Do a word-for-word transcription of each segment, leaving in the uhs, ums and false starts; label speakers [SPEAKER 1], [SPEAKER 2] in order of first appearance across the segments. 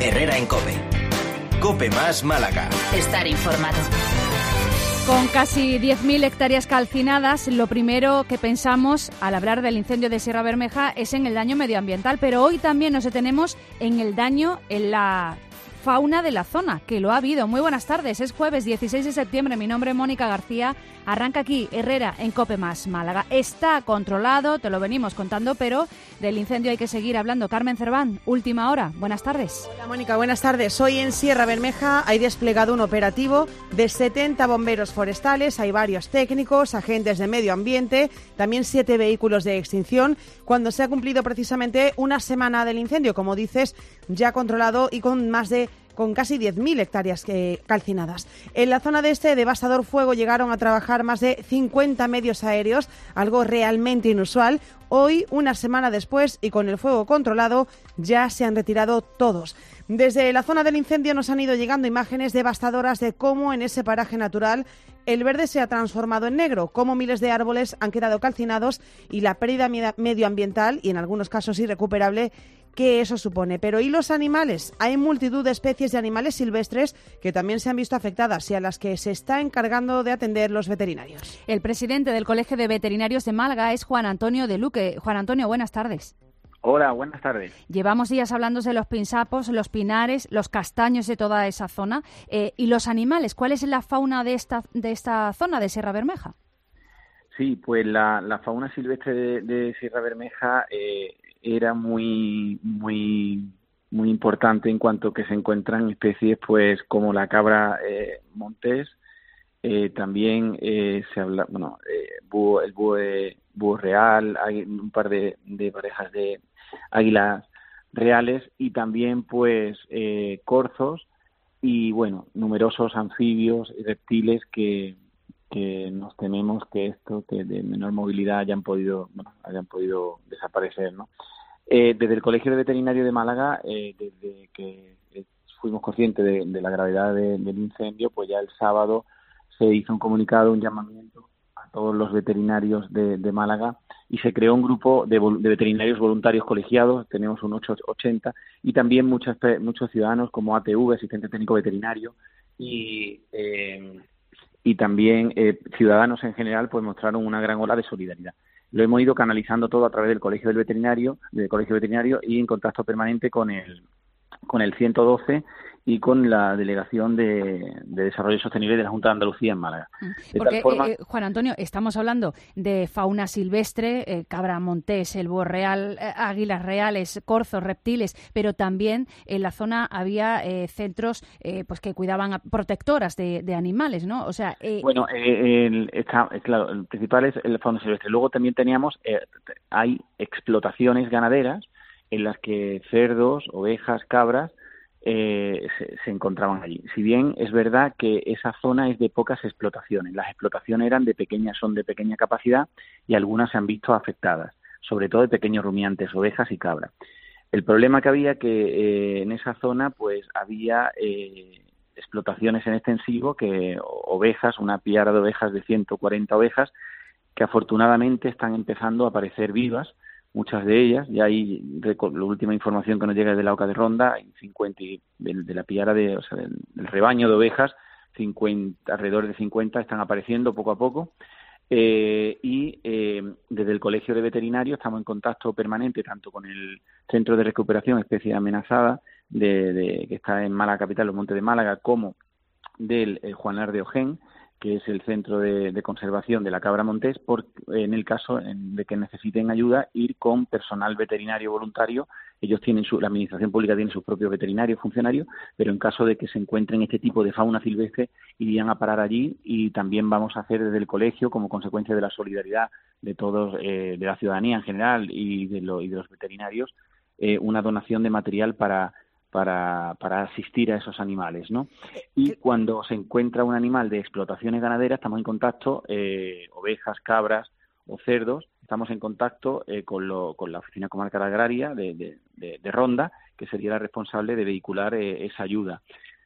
[SPEAKER 1] Herrera en COPE. COPE más Málaga.
[SPEAKER 2] Estar informado.
[SPEAKER 3] Con casi diez mil hectáreas calcinadas, lo primero que pensamos al hablar del incendio de Sierra Bermeja es en el daño medioambiental, pero hoy también nos detenemos en el daño en la fauna de la zona, que lo ha habido. Muy buenas tardes, es jueves dieciséis de septiembre, mi nombre es Mónica García, arranca aquí Herrera en COPE más Málaga. Está controlado, te lo venimos contando, pero del incendio hay que seguir hablando. Carmen Cerván, última hora, buenas tardes.
[SPEAKER 4] Hola Mónica, buenas tardes. Hoy en Sierra Bermeja hay desplegado un operativo de setenta bomberos forestales, hay varios técnicos, agentes de medio ambiente, también siete vehículos de extinción, cuando se ha cumplido precisamente una semana del incendio, como dices, ya controlado y con más de con casi diez mil hectáreas eh, calcinadas. En la zona de este devastador fuego llegaron a trabajar más de cincuenta medios aéreos, algo realmente inusual. Hoy, una semana después y con el fuego controlado, ya se han retirado todos. Desde la zona del incendio nos han ido llegando imágenes devastadoras de cómo en ese paraje natural el verde se ha transformado en negro, cómo miles de árboles han quedado calcinados y la pérdida medioambiental, y en algunos casos irrecuperable, que eso supone. Pero ¿y los animales? Hay multitud de especies de animales silvestres que también se han visto afectadas y a las que se está encargando de atender los veterinarios.
[SPEAKER 3] El presidente del Colegio de Veterinarios de Málaga es Juan Antonio de Luque. Juan Antonio, buenas tardes.
[SPEAKER 5] Hola, buenas tardes.
[SPEAKER 3] Llevamos días hablando de los pinsapos, los pinares, los castaños de toda esa zona. Eh, ¿Y los animales? ¿Cuál es la fauna de esta, de esta zona de Sierra Bermeja?
[SPEAKER 5] Sí, pues la, la fauna silvestre de, de Sierra Bermeja eh, era muy, muy, muy importante en cuanto que se encuentran especies, pues como la cabra eh, montés. Eh, también eh, se habla, bueno, eh, búho, el búho, de, búho real, hay un par de, de parejas de águilas reales y también pues eh, corzos y bueno, numerosos anfibios y reptiles que, que nos tememos que esto, que de menor movilidad hayan podido, bueno, hayan podido desaparecer, ¿no? Eh, desde el Colegio de Veterinario de Málaga, eh, desde que eh, fuimos conscientes de, de la gravedad de, del incendio, pues ya el sábado se hizo un comunicado, un llamamiento a todos los veterinarios de, de Málaga y se creó un grupo de, de veterinarios voluntarios colegiados, tenemos un ochenta, y también muchos, muchos ciudadanos como A T V, asistente técnico veterinario, y, eh, y también eh, ciudadanos en general, pues mostraron una gran ola de solidaridad. Lo hemos ido canalizando todo a través del Colegio del Veterinario, del Colegio Veterinario y en contacto permanente con el con el ciento doce y con la Delegación de, de Desarrollo Sostenible de la Junta de Andalucía en Málaga.
[SPEAKER 3] De Porque, forma... eh, Juan Antonio, estamos hablando de fauna silvestre, eh, cabra montés, el búho real, eh, águilas reales, corzos, reptiles, pero también en la zona había eh, centros eh, pues que cuidaban a protectoras de, de animales, ¿no? O sea, eh...
[SPEAKER 5] Bueno, eh, el, está, claro, el principal es la fauna silvestre. Luego también teníamos, eh, hay explotaciones ganaderas en las que cerdos, ovejas, cabras eh, se, se encontraban allí. Si bien es verdad que esa zona es de pocas explotaciones, las explotaciones eran de pequeñas, son de pequeña capacidad y algunas se han visto afectadas, sobre todo de pequeños rumiantes, ovejas y cabras. El problema que había que eh, en esa zona pues había eh, explotaciones en extensivo, que ovejas, una piara de ovejas de ciento cuarenta ovejas, que afortunadamente están empezando a aparecer vivas. Muchas de ellas, ya hay la última información que nos llega de la Oca de Ronda, hay cincuenta de, de la piara de, o sea, del, del rebaño de ovejas, cincuenta, alrededor de cincuenta están apareciendo poco a poco. Eh, y eh, desde el Colegio de Veterinarios estamos en contacto permanente tanto con el Centro de Recuperación Especies Amenazadas de, de, que está en Málaga Capital, los Montes de Málaga, como del eh, Juanar de Ojén, que es el centro de, de conservación de la cabra montés, por, en el caso de que necesiten ayuda, ir con personal veterinario voluntario. Ellos tienen su, la administración pública tiene sus propios veterinarios, funcionarios, pero en caso de que se encuentren este tipo de fauna silvestre, irían a parar allí, y también vamos a hacer desde el colegio, como consecuencia de la solidaridad de todos, eh, de la ciudadanía en general y de, lo, y de los veterinarios, eh, una donación de material para Para, para asistir a esos animales, ¿no? Y cuando se encuentra un animal de explotaciones ganaderas, estamos en contacto, eh, ovejas, cabras o cerdos, estamos en contacto eh, con, lo, con la Oficina Comarcal Agraria de, de, de, de Ronda, que sería la responsable de vehicular eh, esa ayuda.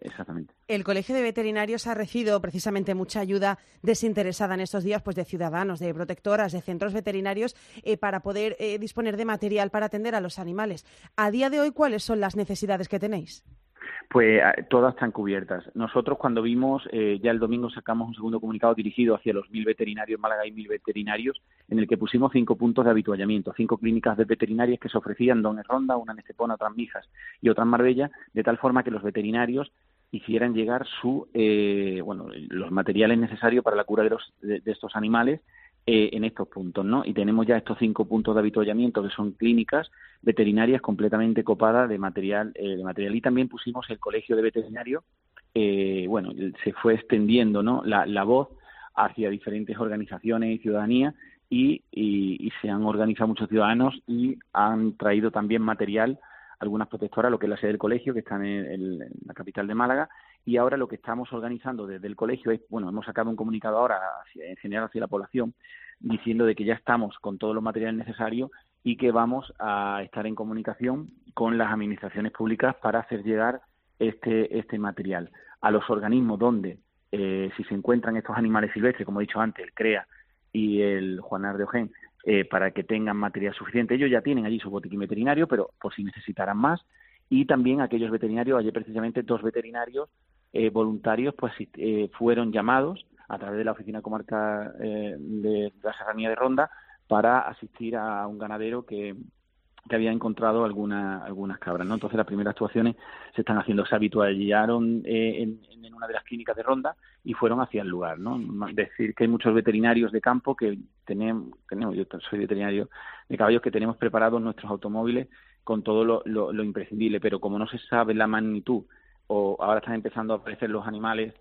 [SPEAKER 5] exactamente.
[SPEAKER 4] El Colegio de Veterinarios ha recibido precisamente mucha ayuda desinteresada en estos días, pues de ciudadanos, de protectoras, de centros veterinarios, eh, para poder eh, disponer de material para atender a los animales. A día de hoy, ¿cuáles son las necesidades que tenéis?
[SPEAKER 5] Pues todas están cubiertas. Nosotros cuando vimos, eh, ya el domingo sacamos un segundo comunicado dirigido hacia los mil veterinarios, Málaga y mil veterinarios, en el que pusimos cinco puntos de habituallamiento, cinco clínicas de veterinarias que se ofrecían, dos en Ronda, una en Estepona, otra en Mijas y otra en Marbella, de tal forma que los veterinarios hicieran llegar su, eh, bueno, los materiales necesarios para la cura de, los, de, de estos animales eh, en estos puntos, ¿no? Y tenemos ya estos cinco puntos de habituallamiento que son clínicas veterinarias completamente copadas de material, eh, de material. Y también pusimos el colegio de veterinarios, eh, bueno, se fue extendiendo, ¿no?, la, la voz hacia diferentes organizaciones y ciudadanía y, y, y se han organizado muchos ciudadanos y han traído también material, algunas protectoras, lo que es la sede del colegio, que está en, el, en la capital de Málaga, y ahora lo que estamos organizando desde el colegio es, bueno, hemos sacado un comunicado ahora hacia, en general hacia la población, diciendo de que ya estamos con todos los materiales necesarios y que vamos a estar en comunicación con las administraciones públicas para hacer llegar este, este material a los organismos donde, eh, si se encuentran estos animales silvestres, como he dicho antes, el CREA y el Juanar de Ojén, eh, para que tengan material suficiente. Ellos ya tienen allí su botiquín veterinario, pero por si necesitaran más. Y también aquellos veterinarios, ayer precisamente dos veterinarios eh, voluntarios pues eh, fueron llamados a través de la Oficina Comarcal eh, de la Serranía de Ronda para asistir a un ganadero que, que había encontrado alguna, algunas cabras, ¿no? Entonces las primeras actuaciones se están haciendo, se habituallaron eh, en, en una de las clínicas de Ronda y fueron hacia el lugar, ¿no? Es decir, que hay muchos veterinarios de campo que tenemos, tenemos yo soy veterinario de caballos, que tenemos preparados nuestros automóviles con todo lo, lo, lo imprescindible, pero como no se sabe la magnitud o ahora están empezando a aparecer los animales,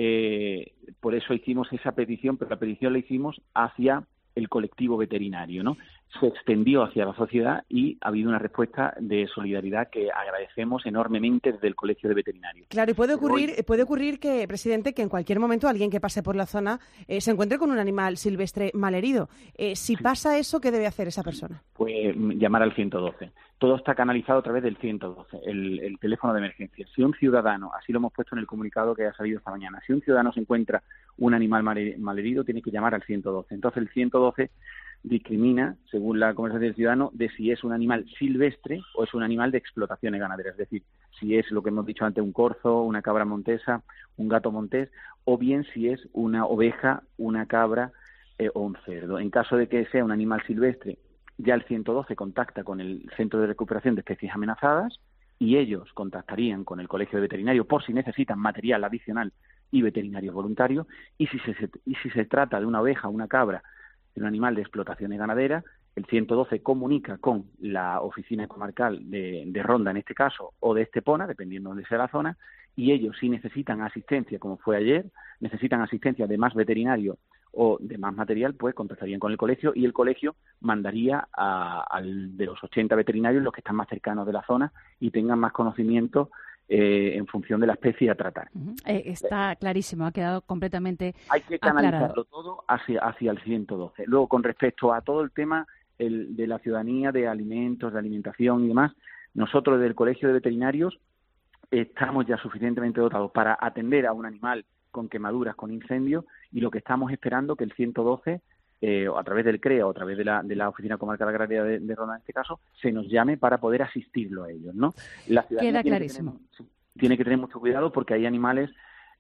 [SPEAKER 5] eh, por eso hicimos esa petición, pero la petición la hicimos hacia el colectivo veterinario, ¿no? Se extendió hacia la sociedad y ha habido una respuesta de solidaridad que agradecemos enormemente desde el Colegio de Veterinarios.
[SPEAKER 4] Claro, y puede ocurrir, hoy... puede ocurrir que, presidente, que en cualquier momento alguien que pase por la zona eh, se encuentre con un animal silvestre malherido. Eh, si sí. pasa eso, ¿qué debe hacer esa persona?
[SPEAKER 5] Pues llamar al ciento doce. Todo está canalizado a través del ciento doce, el, el teléfono de emergencia. Si un ciudadano, así lo hemos puesto en el comunicado que ha salido esta mañana, si un ciudadano se encuentra un animal malherido, tiene que llamar al ciento doce. Entonces el ciento doce discrimina, según la conversación del ciudadano, de si es un animal silvestre o es un animal de explotaciones ganaderas. Es decir, si es lo que hemos dicho antes, un corzo, una cabra montesa, un gato montés, o bien si es una oveja, una cabra eh, o un cerdo. En caso de que sea un animal silvestre, ya el ciento doce contacta con el Centro de Recuperación de Especies Amenazadas y ellos contactarían con el Colegio de Veterinarios por si necesitan material adicional y veterinarios voluntarios. Y si se, y si se trata de una oveja, una cabra, de un animal de explotaciones ganaderas, el ciento doce comunica con la oficina comarcal de, de Ronda, en este caso, o de Estepona, dependiendo de sea la zona, y ellos, si necesitan asistencia, como fue ayer, necesitan asistencia de más veterinarios o de más material, pues contactarían con el colegio y el colegio mandaría a, al de los ochenta veterinarios, los que están más cercanos de la zona y tengan más conocimiento Eh, en función de la especie a tratar.
[SPEAKER 3] Uh-huh. Eh, está clarísimo, ha quedado completamente
[SPEAKER 5] Hay que canalizarlo
[SPEAKER 3] aclarado.
[SPEAKER 5] todo hacia, hacia el ciento doce. Luego, con respecto a todo el tema el, de la ciudadanía, de alimentos, de alimentación y demás, nosotros desde el Colegio de Veterinarios estamos ya suficientemente dotados para atender a un animal con quemaduras, con incendios, y lo que estamos esperando que el ciento doce, eh, a través del CREA o a través de la, de la Oficina Comarcal Agraria de, de Ronda, en este caso, se nos llame para poder asistirlo a ellos, ¿no? La ciudadanía
[SPEAKER 3] Queda
[SPEAKER 5] tiene
[SPEAKER 3] clarísimo.
[SPEAKER 5] Que tener, tiene que tener mucho cuidado porque hay animales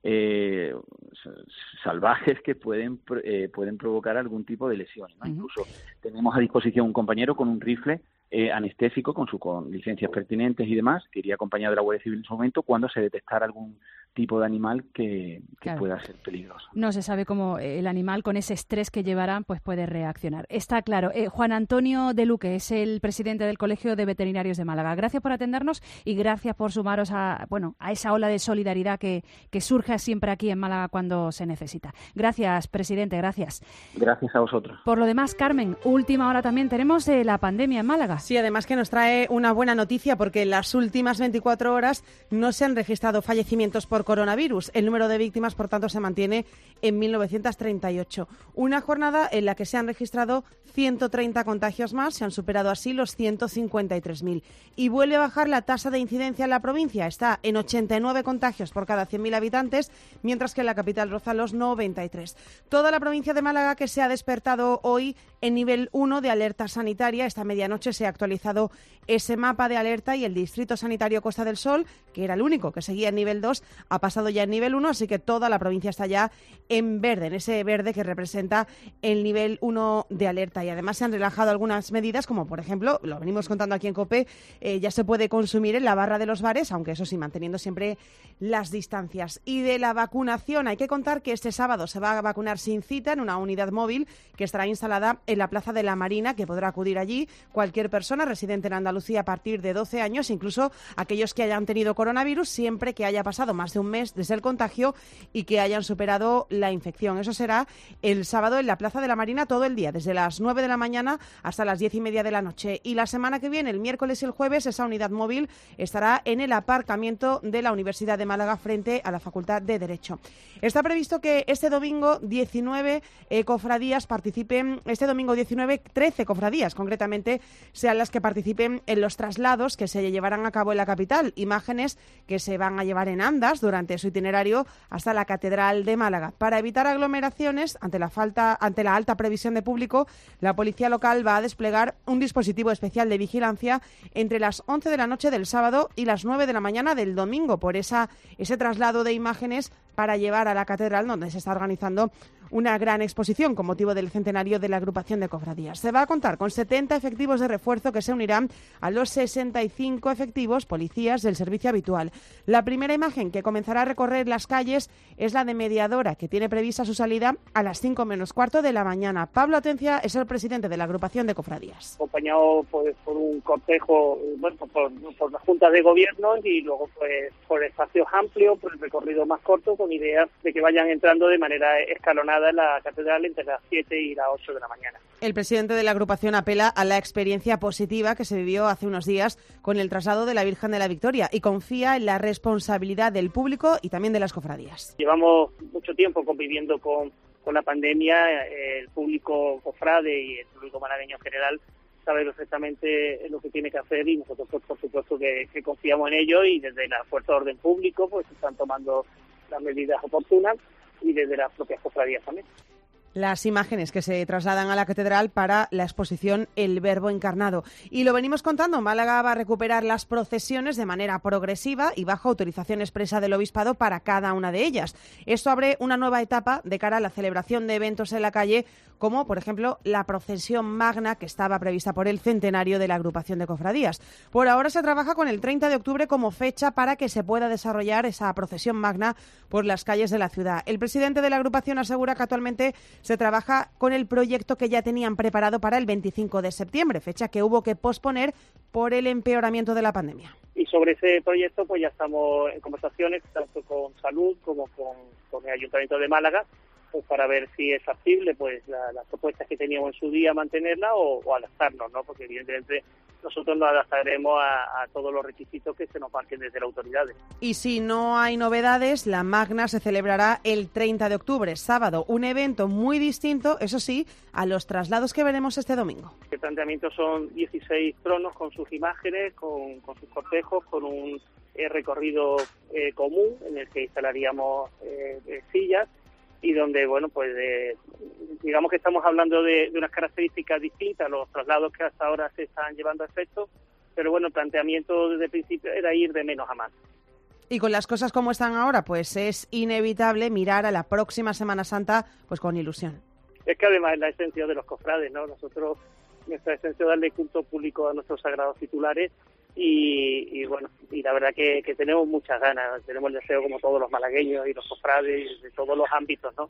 [SPEAKER 5] eh, salvajes que pueden eh, pueden provocar algún tipo de lesiones, ¿no? Uh-huh. Incluso tenemos a disposición un compañero con un rifle eh, anestésico con sus con licencias pertinentes y demás, que iría acompañado de la Guardia Civil en su momento cuando se detectara algún tipo de animal que, que claro. pueda ser peligroso.
[SPEAKER 3] No se sabe cómo el animal, con ese estrés que llevará, pues puede reaccionar. Está claro. Eh, Juan Antonio de Luque es el presidente del Colegio de Veterinarios de Málaga. Gracias por atendernos y gracias por sumaros a, bueno, a esa ola de solidaridad que, que surge siempre aquí en Málaga cuando se necesita. Gracias, presidente, gracias.
[SPEAKER 5] Gracias a vosotros.
[SPEAKER 3] Por lo demás, Carmen, última hora también tenemos de la pandemia en Málaga.
[SPEAKER 4] Sí, además que nos trae una buena noticia porque en las últimas veinticuatro horas no se han registrado fallecimientos por coronavirus. El número de víctimas, por tanto, se mantiene en mil novecientos treinta y ocho. Una jornada en la que se han registrado ciento treinta contagios más, se han superado así los ciento cincuenta y tres mil. Y vuelve a bajar la tasa de incidencia en la provincia. Está en ochenta y nueve contagios por cada cien mil habitantes, mientras que en la capital roza los noventa y tres. Toda la provincia de Málaga, que se ha despertado hoy en nivel uno de alerta sanitaria. Esta medianoche se ha actualizado ese mapa de alerta y el Distrito Sanitario Costa del Sol, que era el único que seguía en nivel dos, ha pasado ya en nivel uno, así que toda la provincia está ya en verde, en ese verde que representa el nivel uno de alerta. Y además se han relajado algunas medidas, como por ejemplo, lo venimos contando aquí en COPE, eh, ya se puede consumir en la barra de los bares, aunque eso sí, manteniendo siempre las distancias. Y de la vacunación, hay que contar que este sábado se va a vacunar sin cita en una unidad móvil que estará instalada en la Plaza de la Marina, que podrá acudir allí cualquier persona residente en Andalucía a partir de doce años, incluso aquellos que hayan tenido coronavirus, siempre que haya pasado más de un mes desde el contagio y que hayan superado la infección. Eso será el sábado en la Plaza de la Marina todo el día, desde las nueve de la mañana hasta las diez y media de la noche. Y la semana que viene, el miércoles y el jueves, esa unidad móvil estará en el aparcamiento de la Universidad de Málaga frente a la Facultad de Derecho. Está previsto que este domingo diecinueve eh, cofradías participen, este domingo diecinueve, trece cofradías concretamente, sean las que participen en los traslados que se llevarán a cabo en la capital, imágenes que se van a llevar en andas durante su itinerario hasta la Catedral de Málaga. Para evitar aglomeraciones, ante la falta, ante la alta previsión de público, la policía local va a desplegar un dispositivo especial de vigilancia entre las once de la noche del sábado y las nueve de la mañana del domingo por esa, ese traslado de imágenes para llevar a la catedral, donde se está organizando una gran exposición con motivo del centenario de la agrupación de cofradías. Se va a contar con setenta efectivos de refuerzo que se unirán a los sesenta y cinco efectivos policías del servicio habitual. La primera imagen que comenzará a recorrer las calles es la de Mediadora, que tiene prevista su salida a las cinco menos cuarto de la mañana. Pablo Atencia es el presidente de la agrupación de cofradías.
[SPEAKER 2] Acompañado pues, por un cortejo, bueno, por, por la Junta de Gobierno y luego pues por espacios amplios, por el recorrido más corto, con ideas de que vayan entrando de manera escalonada en la catedral entre las siete y las ocho de la mañana.
[SPEAKER 4] El presidente de la agrupación apela a la experiencia positiva que se vivió hace unos días con el traslado de la Virgen de la Victoria y confía en la responsabilidad del público y también de las cofradías.
[SPEAKER 2] Llevamos mucho tiempo conviviendo con, con la pandemia, el público cofrade y el público malagueño en general sabe perfectamente lo que tiene que hacer y nosotros pues, por supuesto que, que confiamos en ello y desde la Fuerza de Orden Público pues están tomando las medidas oportunas y desde las propias cofradías también.
[SPEAKER 4] Las imágenes que se trasladan a la catedral para la exposición El Verbo Encarnado. Y lo venimos contando, Málaga va a recuperar las procesiones de manera progresiva y bajo autorización expresa del Obispado para cada una de ellas. Esto abre una nueva etapa de cara a la celebración de eventos en la calle, como por ejemplo la procesión magna que estaba prevista por el centenario de la agrupación de cofradías. Por ahora se trabaja con el treinta de octubre como fecha para que se pueda desarrollar esa procesión magna por las calles de la ciudad. El presidente de la agrupación asegura que actualmente se trabaja con el proyecto que ya tenían preparado para el veinticinco de septiembre, fecha que hubo que posponer por el empeoramiento de la pandemia.
[SPEAKER 2] Y sobre ese proyecto pues ya estamos en conversaciones tanto con Salud como con, con el Ayuntamiento de Málaga pues para ver si es factible pues la, las propuestas que teníamos en su día mantenerla o, o adaptarnos, ¿no? Porque evidentemente nosotros nos adaptaremos a, a todos los requisitos que se nos marquen desde las autoridades.
[SPEAKER 4] Y si no hay novedades, la Magna se celebrará el treinta de octubre, sábado, un evento muy distinto, eso sí, a los traslados que veremos este domingo.
[SPEAKER 2] El planteamiento son dieciséis tronos con sus imágenes, con, con sus cortejos, con un eh, recorrido eh, común en el que instalaríamos eh, eh, sillas y donde, bueno, pues eh, digamos que estamos hablando de, de unas características distintas a los traslados que hasta ahora se están llevando a efecto, pero bueno, el planteamiento desde el principio era ir de menos a más.
[SPEAKER 4] Y con las cosas como están ahora, pues es inevitable mirar a la próxima Semana Santa pues con ilusión.
[SPEAKER 2] Es que además es la esencia de los cofrades, ¿no? Nosotros, nuestra esencia es darle culto público a nuestros sagrados titulares y, y bueno, y la verdad que, que tenemos muchas ganas, tenemos el deseo como todos los malagueños y los cofrades de todos los ámbitos, ¿no?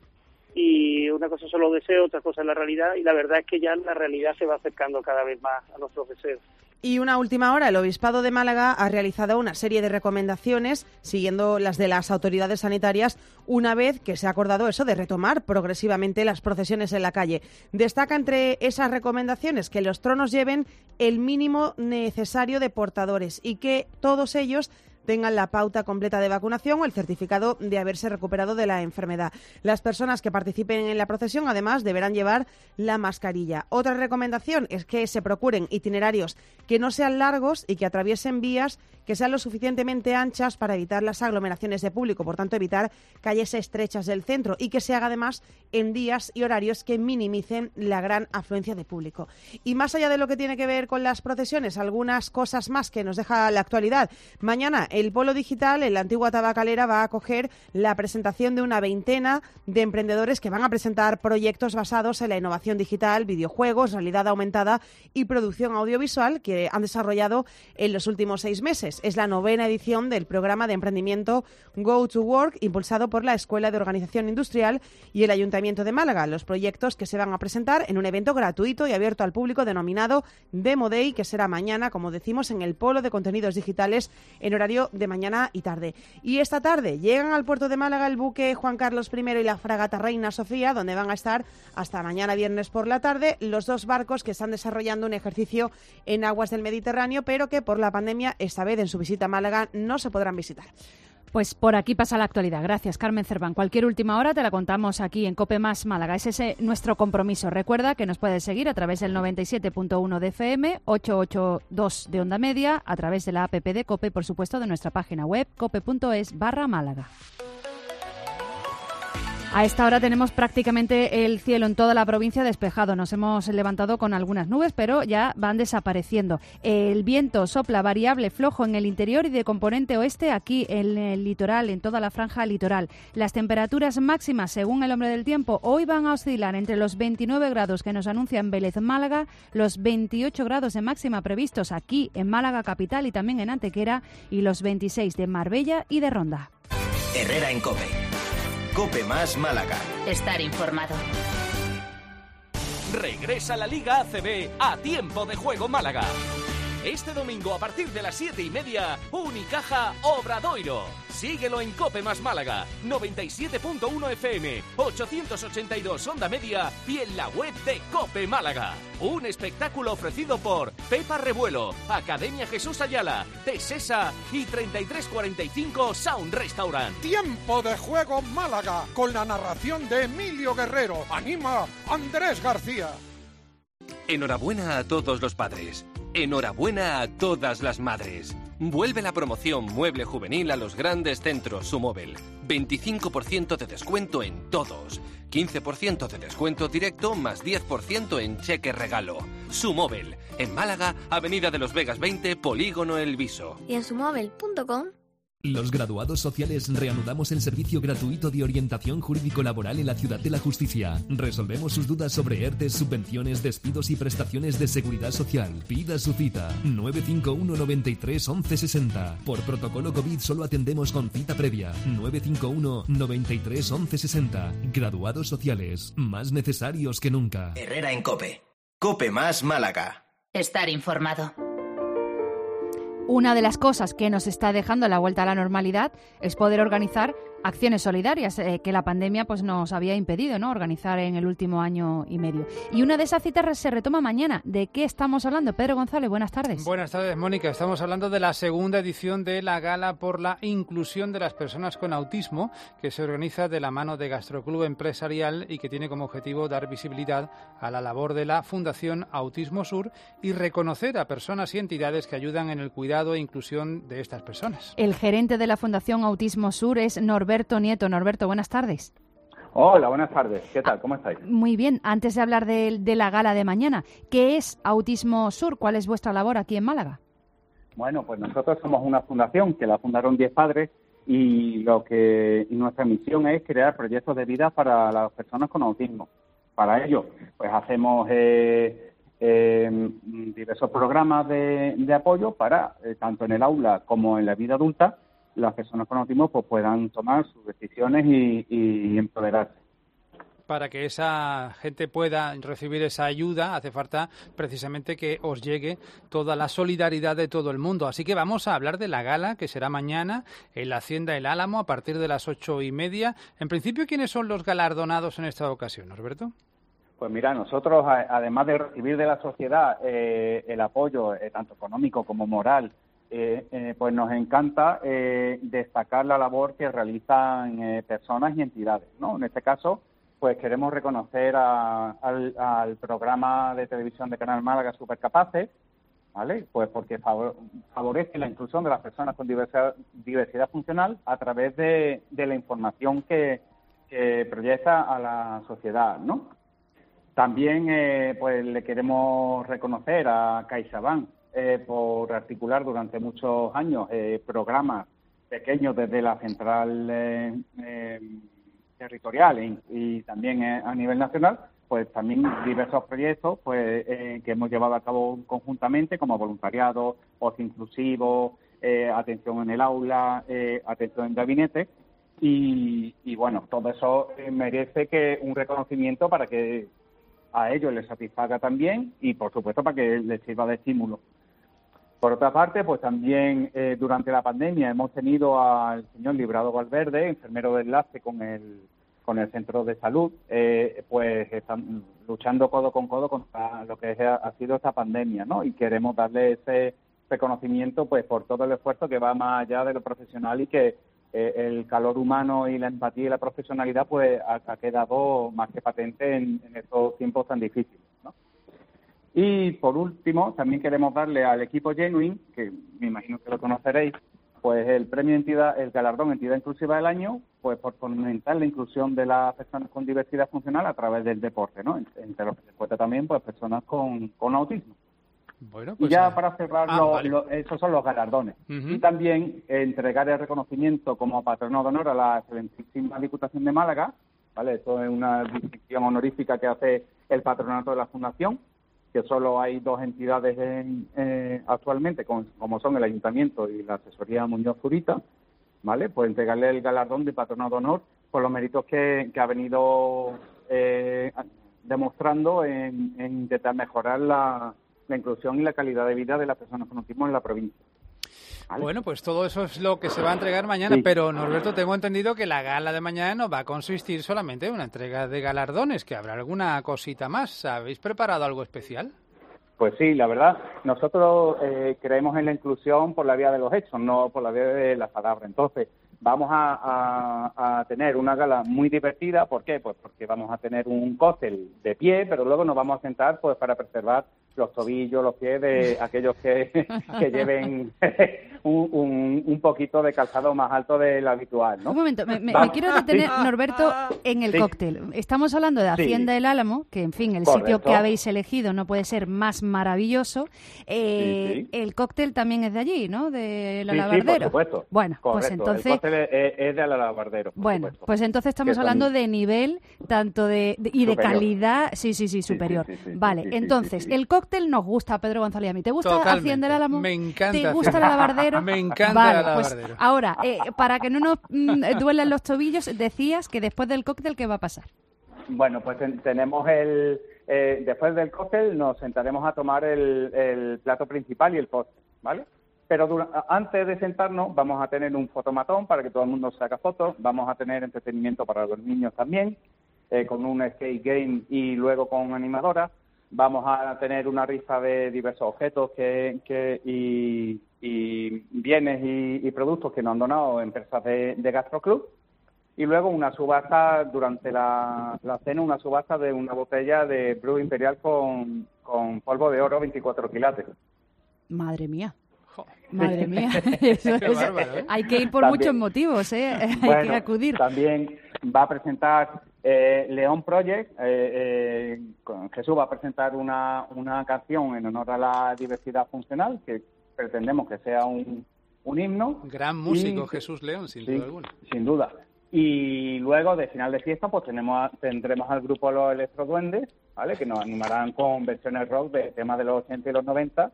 [SPEAKER 2] Y una cosa son los deseos, otra cosa es la realidad y la verdad es que ya la realidad se va acercando cada vez más a nuestros deseos.
[SPEAKER 4] Y una última hora, el Obispado de Málaga ha realizado una serie de recomendaciones siguiendo las de las autoridades sanitarias una vez que se ha acordado eso de retomar progresivamente las procesiones en la calle. Destaca entre esas recomendaciones que los tronos lleven el mínimo necesario de portadores y que todos ellos tengan la pauta completa de vacunación o el certificado de haberse recuperado de la enfermedad. Las personas que participen en la procesión, además, deberán llevar la mascarilla. Otra recomendación es que se procuren itinerarios que no sean largos y que atraviesen vías que sean lo suficientemente anchas para evitar las aglomeraciones de público, por tanto, evitar calles estrechas del centro, y que se haga además en días y horarios que minimicen la gran afluencia de público. Y más allá de lo que tiene que ver con las procesiones, algunas cosas más que nos deja la actualidad. Mañana el Polo Digital en la antigua Tabacalera va a acoger la presentación de una veintena de emprendedores que van a presentar proyectos basados en la innovación digital, videojuegos, realidad aumentada y producción audiovisual que han desarrollado en los últimos seis meses. Es la novena edición del programa de emprendimiento Go to Work, impulsado por la Escuela de Organización Industrial y el Ayuntamiento de Málaga. Los proyectos que se van a presentar en un evento gratuito y abierto al público denominado Demo Day, que será mañana, como decimos, en el Polo de Contenidos Digitales en horario de mañana y tarde. Y esta tarde llegan al puerto de Málaga el buque Juan Carlos primero y la fragata Reina Sofía, donde van a estar hasta mañana viernes por la tarde los dos barcos que están desarrollando un ejercicio en aguas del Mediterráneo, pero que por la pandemia esta vez en su visita a Málaga no se podrán visitar.
[SPEAKER 3] Pues por aquí pasa la actualidad. Gracias, Carmen Cerván. Cualquier última hora te la contamos aquí en COPE Más Málaga. Es ese nuestro compromiso. Recuerda que nos puedes seguir a través del noventa y siete punto uno de F M, ochocientos ochenta y dos de Onda Media, a través de la app de COPE y, por supuesto, de nuestra página web cope punto es barra Málaga. A esta hora tenemos prácticamente el cielo en toda la provincia despejado. Nos hemos levantado con algunas nubes, pero ya van desapareciendo. El viento sopla variable, flojo en el interior y de componente oeste aquí en el litoral, en toda la franja litoral. Las temperaturas máximas, según el hombre del tiempo, hoy van a oscilar entre los veintinueve grados que nos anuncian Vélez, Málaga, los veintiocho grados de máxima previstos aquí en Málaga capital y también en Antequera, y los veintiséis de Marbella y de Ronda.
[SPEAKER 1] Herrera en COPE. COPE Más Málaga.
[SPEAKER 6] Estar informado.
[SPEAKER 7] Regresa la Liga A C B a Tiempo de Juego Málaga. Este domingo a partir de las siete y media, Unicaja Obradoiro. Síguelo en COPE Más Málaga, noventa y siete punto uno F M, ochocientos ochenta y dos Onda Media y en la web de COPE Málaga. Un espectáculo ofrecido por Pepa Revuelo, Academia Jesús Ayala, Tesesa y treinta y tres cuarenta y cinco Sound Restaurant.
[SPEAKER 8] Tiempo de Juego Málaga, con la narración de Emilio Guerrero. Anima Andrés García.
[SPEAKER 9] Enhorabuena a todos los padres. Enhorabuena a todas las madres. Vuelve la promoción Mueble Juvenil a los grandes centros Sumóvel. veinticinco por ciento de descuento en todos. quince por ciento de descuento directo más diez por ciento en cheque regalo. Sumóvel. En Málaga, Avenida de los Vegas veinte, Polígono El Viso.
[SPEAKER 10] Y en sumóvel punto com.
[SPEAKER 11] Los graduados sociales reanudamos el servicio gratuito de orientación jurídico-laboral en la Ciudad de la Justicia. Resolvemos sus dudas sobre E R T E S, subvenciones, despidos y prestaciones de seguridad social. Pida su cita. nueve cinco uno, noventa y tres, once sesenta. Por protocolo COVID solo atendemos con cita previa. nueve cinco uno, noventa y tres, once sesenta. Graduados sociales, más necesarios que nunca.
[SPEAKER 1] Herrera en COPE. COPE Más Málaga.
[SPEAKER 6] Estar informado.
[SPEAKER 3] Una de las cosas que nos está dejando la vuelta a la normalidad es poder organizar acciones solidarias eh, que la pandemia pues nos había impedido, ¿no?, organizar en el último año y medio. Y una de esas citas se retoma mañana. ¿De qué estamos hablando? Pedro González, buenas tardes.
[SPEAKER 12] Buenas tardes, Mónica. Estamos hablando de la segunda edición de la Gala por la Inclusión de las Personas con Autismo, que se organiza de la mano de Gastroclub Empresarial y que tiene como objetivo dar visibilidad a la labor de la Fundación Autismo Sur y reconocer a personas y entidades que ayudan en el cuidado e inclusión de estas personas.
[SPEAKER 3] El gerente de la Fundación Autismo Sur es Norberto Nieto. Norberto, buenas tardes.
[SPEAKER 13] Hola, buenas tardes. ¿Qué tal? ¿Cómo estáis?
[SPEAKER 3] Muy bien. Antes de hablar de, de la gala de mañana, ¿qué es Autismo Sur? ¿Cuál es vuestra labor aquí en Málaga?
[SPEAKER 13] Bueno, pues nosotros somos una fundación que la fundaron diez padres y lo que y nuestra misión es crear proyectos de vida para las personas con autismo. Para ello, pues hacemos eh, eh, diversos programas de, de apoyo para, eh, tanto en el aula como en la vida adulta, las personas con autismo pues puedan tomar sus decisiones y, y empoderarse.
[SPEAKER 12] Para que esa gente pueda recibir esa ayuda, hace falta precisamente que os llegue toda la solidaridad de todo el mundo. Así que vamos a hablar de la gala, que será mañana en la Hacienda El Álamo a partir de las ocho y media. En principio, ¿quiénes son los galardonados en esta ocasión, Norberto?
[SPEAKER 13] Pues mira, nosotros, además de recibir de la sociedad eh, el apoyo, eh, tanto económico como moral, eh, eh, pues nos encanta eh, destacar la labor que realizan eh, personas y entidades, ¿no? En este caso, pues queremos reconocer a, al, al programa de televisión de Canal Málaga Supercapaces, ¿vale? Pues porque favor, favorece la inclusión de las personas con diversidad, diversidad funcional a través de, de la información que, que proyecta a la sociedad, ¿no? También eh, pues le queremos reconocer a CaixaBank eh, por articular durante muchos años eh, programas pequeños desde la central eh, eh, territorial y, y también eh, a nivel nacional, pues también diversos proyectos pues eh, que hemos llevado a cabo conjuntamente, como voluntariado, ocio inclusivo, eh, atención en el aula, eh, atención en gabinete, y, y bueno, todo eso eh, merece que un reconocimiento para que a ellos les satisfaga también y, por supuesto, para que les sirva de estímulo. Por otra parte, pues también eh, durante la pandemia hemos tenido al señor Librado Valverde, enfermero de enlace con el con el centro de salud, eh, pues están luchando codo con codo contra lo que ha, ha sido esta pandemia, ¿no? Y queremos darle ese reconocimiento, pues, por todo el esfuerzo que va más allá de lo profesional y que eh, el calor humano y la empatía y la profesionalidad, pues, ha, ha quedado más que patente en, en estos tiempos tan difíciles, ¿no? Y, por último, también queremos darle al equipo Genuine, que me imagino que lo conoceréis, pues el premio entidad, el galardón Entidad Inclusiva del Año, pues por fomentar la inclusión de las personas con diversidad funcional a través del deporte, ¿no? Entre los que se encuentra también, pues, personas con, con autismo.
[SPEAKER 12] Bueno, pues,
[SPEAKER 13] y ya
[SPEAKER 12] eh...
[SPEAKER 13] para cerrar,
[SPEAKER 12] ah,
[SPEAKER 13] lo,
[SPEAKER 12] vale.
[SPEAKER 13] lo, esos son los galardones.
[SPEAKER 12] Uh-huh.
[SPEAKER 13] Y también eh, entregar el reconocimiento como patrono de honor a la excelentísima Diputación de Málaga, ¿vale? Esto es una distinción honorífica que hace el patronato de la Fundación, que solo hay dos entidades en, eh, actualmente, con, como son el Ayuntamiento y la Asesoría Muñoz Zurita, ¿vale? Pues entregarle el galardón de patronato de honor por los méritos que, que ha venido eh, demostrando en, en intentar mejorar la, la inclusión y la calidad de vida de las personas con autismo en la provincia. ¿Vale?
[SPEAKER 12] Bueno, pues todo eso es lo que se va a entregar mañana,
[SPEAKER 13] Sí.
[SPEAKER 12] pero Norberto, tengo entendido que la gala de mañana no va a consistir solamente en una entrega de galardones, que habrá alguna cosita más. ¿Habéis preparado algo especial?
[SPEAKER 13] Pues sí, la verdad, nosotros eh, creemos en la inclusión por la vía de los hechos, no por la vía de las palabras. Entonces, vamos a, a, a tener una gala muy divertida. ¿Por qué? Pues porque vamos a tener un cóctel de pie, pero luego nos vamos a sentar pues para preservar los tobillos, los pies de aquellos que, que lleven un, un, un poquito de calzado más alto del habitual, ¿no?
[SPEAKER 3] Un momento, me, me, me quiero detener, Norberto, en el
[SPEAKER 13] Sí.
[SPEAKER 3] cóctel. Estamos hablando de Hacienda
[SPEAKER 13] Sí.
[SPEAKER 3] del Álamo, que, en fin, el
[SPEAKER 13] Correcto.
[SPEAKER 3] sitio que habéis elegido no puede ser más maravilloso. Eh,
[SPEAKER 13] Sí, sí.
[SPEAKER 3] El cóctel también es de allí, ¿no? De la
[SPEAKER 13] Sí, sí,
[SPEAKER 3] Labardero.
[SPEAKER 13] por supuesto.
[SPEAKER 3] Bueno, pues
[SPEAKER 13] Correcto.
[SPEAKER 3] entonces...
[SPEAKER 13] El cóctel es, es de la Labardero, por
[SPEAKER 3] Bueno,
[SPEAKER 13] supuesto.
[SPEAKER 3] pues entonces estamos
[SPEAKER 13] Que son-
[SPEAKER 3] hablando de nivel, tanto de, de- y de
[SPEAKER 13] Superior.
[SPEAKER 3] calidad, sí, sí, sí,
[SPEAKER 13] Sí,
[SPEAKER 3] superior.
[SPEAKER 13] sí, sí, sí,
[SPEAKER 3] Vale,
[SPEAKER 13] sí, sí,
[SPEAKER 3] entonces,
[SPEAKER 13] sí, sí.
[SPEAKER 3] el cóctel nos gusta a Pedro González y a mí. ¿Te gusta
[SPEAKER 12] Totalmente.
[SPEAKER 3] Hacienda del Álamo?
[SPEAKER 12] Me encanta
[SPEAKER 3] ¿Te
[SPEAKER 12] Hacienda.
[SPEAKER 3] gusta la Labardero?
[SPEAKER 12] Me encanta
[SPEAKER 3] Vale,
[SPEAKER 12] la
[SPEAKER 3] pues
[SPEAKER 12] Labardero.
[SPEAKER 3] ahora, eh, para que no nos mm, duelan los tobillos, decías que después del cóctel, ¿qué va a pasar?
[SPEAKER 13] Bueno, pues ten- tenemos el... Eh, después del cóctel nos sentaremos a tomar el, el plato principal y el postre, ¿vale? Pero dura- antes de sentarnos vamos a tener un fotomatón para que todo el mundo saque fotos, vamos a tener entretenimiento para los niños también, eh, con un skate game y luego con animadoras. Vamos a tener una rifa de diversos objetos que, que y, y bienes y, y productos que nos han donado empresas de, de Gastroclub. Y luego una subasta durante la, la cena, una subasta de una botella de Brew Imperial con, con polvo de oro veinticuatro quilates.
[SPEAKER 3] Madre mía. Madre mía. Eso
[SPEAKER 12] Qué
[SPEAKER 3] es-
[SPEAKER 12] bárbaro, ¿eh?
[SPEAKER 3] Hay que ir por
[SPEAKER 13] También.
[SPEAKER 3] muchos motivos, ¿eh? Hay
[SPEAKER 13] Bueno,
[SPEAKER 3] que acudir.
[SPEAKER 13] También va a presentar eh, León Project. Eh, eh, con- Jesús va a presentar una, una canción en honor a la diversidad funcional, que pretendemos que sea un, un himno.
[SPEAKER 12] Gran músico,
[SPEAKER 13] Y-
[SPEAKER 12] Jesús León, sin
[SPEAKER 13] Sí,
[SPEAKER 12] duda alguna.
[SPEAKER 13] sin duda. Y luego, de final de fiesta, pues tenemos a- tendremos al grupo Los Electroduendes, ¿vale? Que nos animarán con versiones rock de temas de los ochenta y los noventa.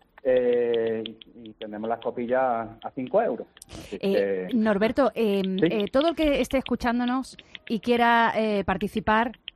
[SPEAKER 13] Eh, y tendremos las copillas a cinco euros. Así
[SPEAKER 3] Eh,
[SPEAKER 13] que-
[SPEAKER 3] Norberto, eh,
[SPEAKER 13] Sí.
[SPEAKER 3] eh, todo el que esté escuchándonos y quiera eh, participar,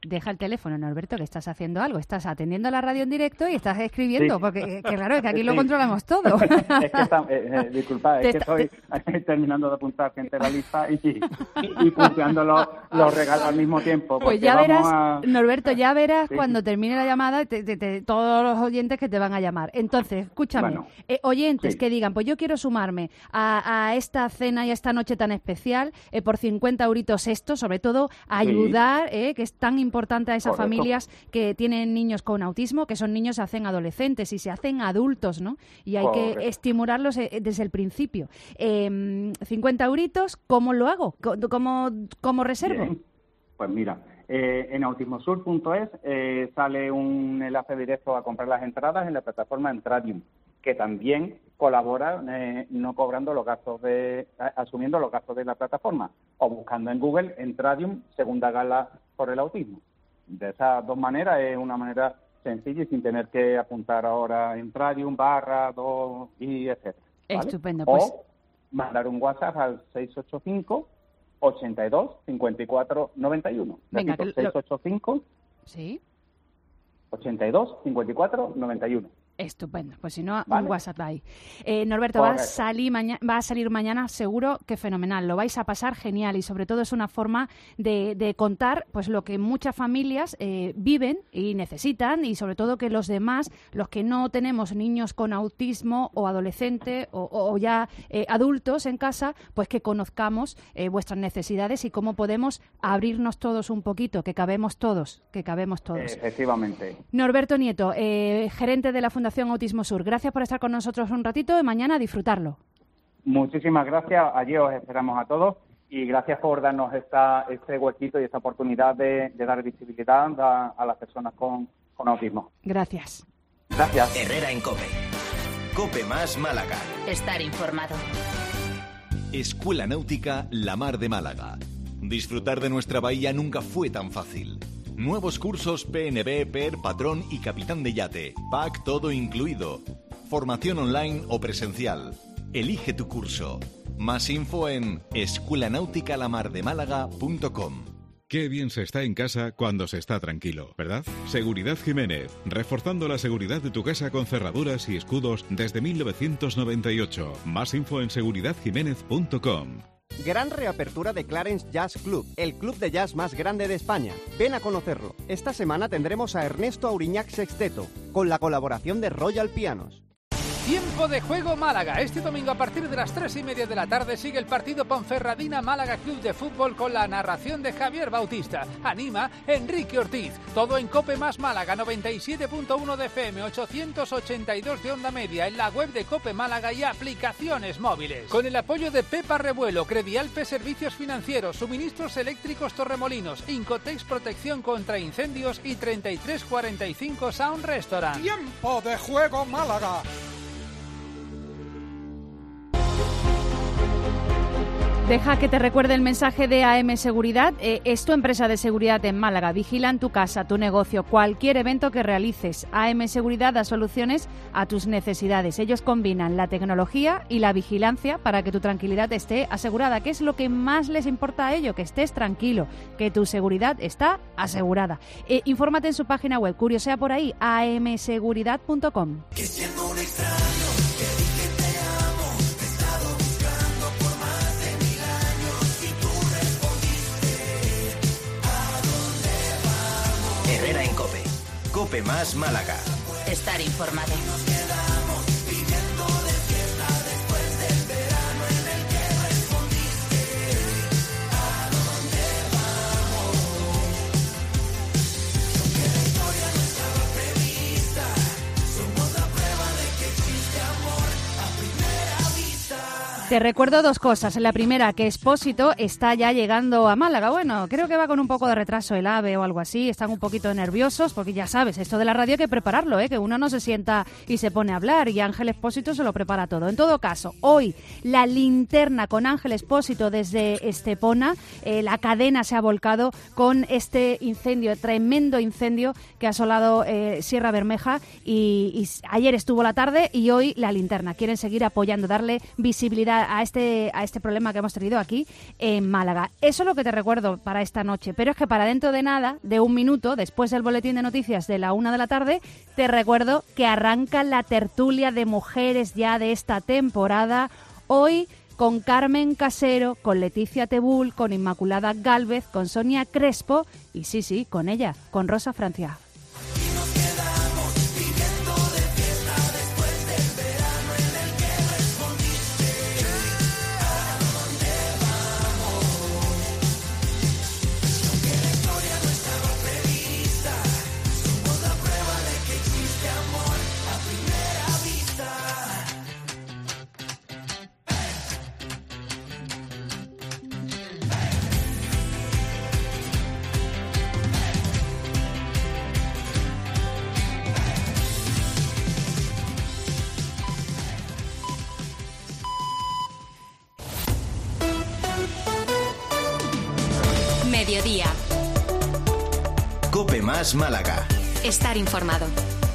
[SPEAKER 3] deja el teléfono, Norberto, que estás haciendo algo. Estás atendiendo a la radio en directo y estás escribiendo, sí. porque que, claro, es que aquí sí. lo controlamos todo.
[SPEAKER 13] Es que está, eh, eh, disculpa, es te que está, estoy te... terminando de apuntar gente a la lista y, y, y punteando los, los regalos al mismo tiempo.
[SPEAKER 3] Pues ya verás,
[SPEAKER 13] a...
[SPEAKER 3] Norberto, ya verás
[SPEAKER 13] sí.
[SPEAKER 3] cuando termine la llamada te, te, te, todos los oyentes que te van a llamar. Entonces, escúchame, bueno, eh, oyentes sí. que digan, pues yo quiero sumarme a, a esta cena y a esta noche tan especial, eh, por cincuenta euritos esto, sobre todo ayudar, sí. eh, que es tan importante a esas Correcto. familias que tienen niños con autismo, que son niños se hacen adolescentes y se hacen adultos, ¿no? Y hay Correcto. que estimularlos eh, desde el principio. Eh, cincuenta euritos, ¿cómo lo hago? ¿Cómo, cómo reservo?
[SPEAKER 13] Bien. Pues mira, eh, en autismosur punto es eh, sale un enlace directo a comprar las entradas en la plataforma Entradium, que también colabora eh, no cobrando los gastos de, asumiendo los gastos de la plataforma, o buscando en Google Entradium Segunda Gala por el Autismo. De esas dos maneras es una manera sencilla y sin tener que apuntar ahora Entradium barra dos y etcétera. ¿Vale?
[SPEAKER 3] Estupendo. Pues...
[SPEAKER 13] O mandar un WhatsApp al seis ocho cinco, ochenta y dos, cincuenta y cuatro, noventa y uno.
[SPEAKER 3] Venga,
[SPEAKER 13] Repito, seis ocho cinco,
[SPEAKER 3] ¿sí?
[SPEAKER 13] ochenta y dos, cincuenta y cuatro, noventa y uno.
[SPEAKER 3] Estupendo, pues si no,
[SPEAKER 13] ¿Vale?
[SPEAKER 3] un WhatsApp ahí. Eh, Norberto, va a, salir maña- va a salir mañana seguro que fenomenal, lo vais a pasar genial y sobre todo es una forma de, de contar pues lo que muchas familias eh, viven y necesitan y sobre todo que los demás, los que no tenemos niños con autismo o adolescentes o, o ya eh, adultos en casa, pues que conozcamos eh, vuestras necesidades y cómo podemos abrirnos todos un poquito, que cabemos todos, que cabemos todos.
[SPEAKER 13] Efectivamente.
[SPEAKER 3] Norberto Nieto, eh, gerente de la Fundación Fundación Autismo Sur. Gracias por estar con nosotros un ratito y mañana a disfrutarlo.
[SPEAKER 13] Muchísimas gracias. Allí os esperamos a todos y gracias por darnos esta, este huequito y esta oportunidad de, de dar visibilidad a, a las personas con, con autismo.
[SPEAKER 3] Gracias.
[SPEAKER 13] Gracias.
[SPEAKER 1] Herrera en COPE. COPE más Málaga.
[SPEAKER 6] Estar informado.
[SPEAKER 10] Escuela Náutica La Mar de Málaga. Disfrutar de nuestra bahía nunca fue tan fácil. Nuevos cursos P N B, P E R, Patrón y Capitán de Yate. Pack todo incluido. Formación online o presencial. Elige tu curso. Más info en escuela náutica la mar de málaga punto com.
[SPEAKER 14] Qué bien se está en casa cuando se está tranquilo, ¿verdad? Seguridad Jiménez, reforzando la seguridad de tu casa con cerraduras y escudos desde mil novecientos noventa y ocho. Más info en seguridad jiménez punto com.
[SPEAKER 15] Gran reapertura de Clarence Jazz Club, el club de jazz más grande de España. Ven a conocerlo. Esta semana tendremos a Ernesto Auriñac Sexteto, con la colaboración de Royal Pianos.
[SPEAKER 12] Tiempo de juego Málaga. Este domingo a partir de las tres y media de la tarde sigue el partido Ponferradina Málaga Club de Fútbol con la narración de Javier Bautista. Anima Enrique Ortiz. Todo en COPE más Málaga, noventa y siete punto uno de F M, ochocientos ochenta y dos de onda media, en la web de COPE Málaga y aplicaciones móviles. Con el apoyo de Pepa Revuelo, Credialpe Servicios Financieros, Suministros Eléctricos Torremolinos, Incotex Protección contra Incendios y treinta y tres cuarenta y cinco Sound Restaurant.
[SPEAKER 8] Tiempo de juego Málaga.
[SPEAKER 3] Deja que te recuerde el mensaje de A M Seguridad. Eh, es tu empresa de seguridad en Málaga. Vigilan tu casa, tu negocio, cualquier evento que realices. A M Seguridad da soluciones a tus necesidades. Ellos combinan la tecnología y la vigilancia para que tu tranquilidad esté asegurada. ¿Qué es lo que más les importa a ello? Que estés tranquilo, que tu seguridad está asegurada. Eh, infórmate en su página web, curiosea por ahí, a m seguridad punto com.
[SPEAKER 16] Que siendo un extraño, que dije te amo, te he estado buscando por más de mil años y tú respondiste, ¿a dónde vamos?
[SPEAKER 1] Herrera en COPE. COPE más Málaga.
[SPEAKER 6] Estar informado.
[SPEAKER 16] Nos quedamos viviendo de fiesta después del verano en el que respondiste, ¿a dónde vamos? Aunque la historia no estaba prevista, somos la prueba de que existe amor a primera vista.
[SPEAKER 3] Te recuerdo dos cosas. La primera, que Expósito está ya llegando a Málaga. Bueno, creo que va con un poco de retraso el AVE o algo así. Están un poquito nerviosos porque ya sabes, esto de la radio hay que prepararlo, ¿eh? Que uno no se sienta y se pone a hablar y Ángel Expósito se lo prepara todo. En todo caso, hoy la linterna con Ángel Expósito desde Estepona. Eh, la cadena se ha volcado con este incendio, tremendo incendio que ha asolado eh, Sierra Bermeja y, y ayer estuvo la tarde y hoy la linterna. Quieren seguir apoyando, darle visibilidad a, a, este, a este problema que hemos tenido aquí en Málaga. Eso es lo que te recuerdo para esta noche, pero es que para dentro de nada, de un minuto, después del boletín de noticias de la una de la tarde, te recuerdo que arranca la tertulia de mujeres ya de esta temporada, hoy con Carmen Casero, con Leticia Tebul, con Inmaculada Gálvez, con Sonia Crespo y sí, sí, con ella, con Rosa Francia.
[SPEAKER 6] Mediodía.
[SPEAKER 1] Cope más Málaga.
[SPEAKER 6] Estar informado.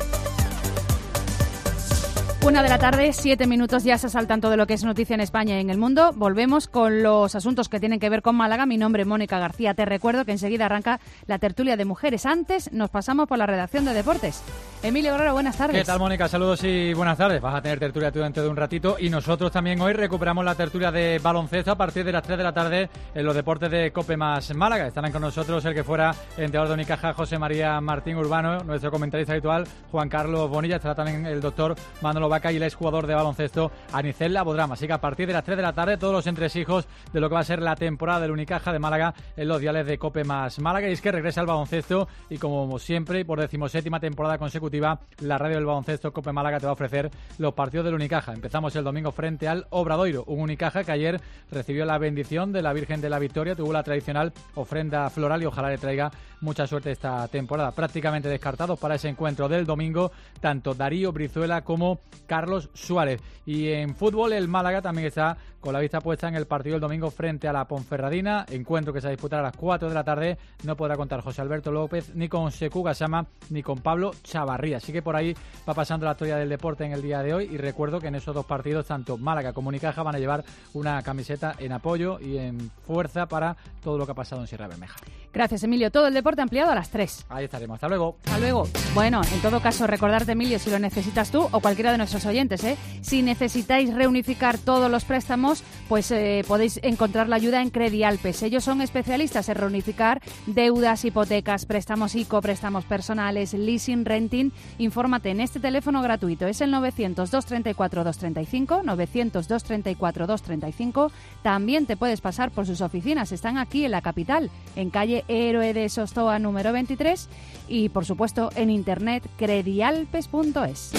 [SPEAKER 3] Una de la tarde, siete minutos, ya se al tanto de lo que es noticia en España y en el mundo. Volvemos con los asuntos que tienen que ver con Málaga. Mi nombre es Mónica García. Te recuerdo que enseguida arranca la tertulia de mujeres. Antes nos pasamos por la redacción de deportes. Emilio Guerrero, buenas tardes.
[SPEAKER 17] ¿Qué tal, Mónica? Saludos y buenas tardes. Vas a tener tertulia tú dentro de un ratito y nosotros también hoy recuperamos la tertulia de baloncesto a partir de las tres de la tarde en los deportes de Cope más Málaga. Estarán con nosotros el que fuera entrenador de Unicaja, José María Martín Urbano, nuestro comentarista habitual, Juan Carlos Bonilla. Estará también el doctor Manolo Vaca y el exjugador de baloncesto Anicel Labodrama. Así que a partir de las tres de la tarde todos los entresijos de lo que va a ser la temporada del Unicaja de Málaga en los diales de Cope más Málaga. Y es que regresa el baloncesto y como siempre, por decimoséptima temporada consecutiva, la radio del baloncesto Cope Málaga te va a ofrecer los partidos del Unicaja. Empezamos el domingo frente al Obradoiro, un Unicaja que ayer recibió la bendición de la Virgen de la Victoria, tuvo la tradicional ofrenda floral y ojalá le traiga mucha suerte esta temporada. Prácticamente descartados para ese encuentro del domingo tanto Darío Brizuela como Carlos Suárez. Y en fútbol el Málaga también está con la vista puesta en el partido del domingo frente a la Ponferradina, encuentro que se disputará a las cuatro de la tarde. No podrá contar José Alberto López ni con Sekou Gassama ni con Pablo Chavarría. Así que por ahí va pasando la historia del deporte en el día de hoy y recuerdo que en esos dos partidos tanto Málaga como Unicaja van a llevar una camiseta en apoyo y en fuerza para todo lo que ha pasado en Sierra Bermeja.
[SPEAKER 3] Gracias, Emilio. Todo el deporte ampliado a las tres.
[SPEAKER 17] Ahí estaremos. Hasta luego.
[SPEAKER 3] Hasta luego. Bueno, en todo caso, recordarte, Emilio, si lo necesitas tú o cualquiera de nuestros oyentes, ¿eh? Si necesitáis reunificar todos los préstamos, pues eh, podéis encontrar la ayuda en Credialpes. Ellos son especialistas en reunificar deudas, hipotecas, préstamos ICO, préstamos personales, leasing, renting. Infórmate en este teléfono gratuito. Es el novecientos, doscientos treinta y cuatro, doscientos treinta y cinco, novecientos, doscientos treinta y cuatro, doscientos treinta y cinco. También te puedes pasar por sus oficinas. Están aquí en la capital, en calle Héroe de Sostoa número veintitrés y, por supuesto, en internet credialpes punto es.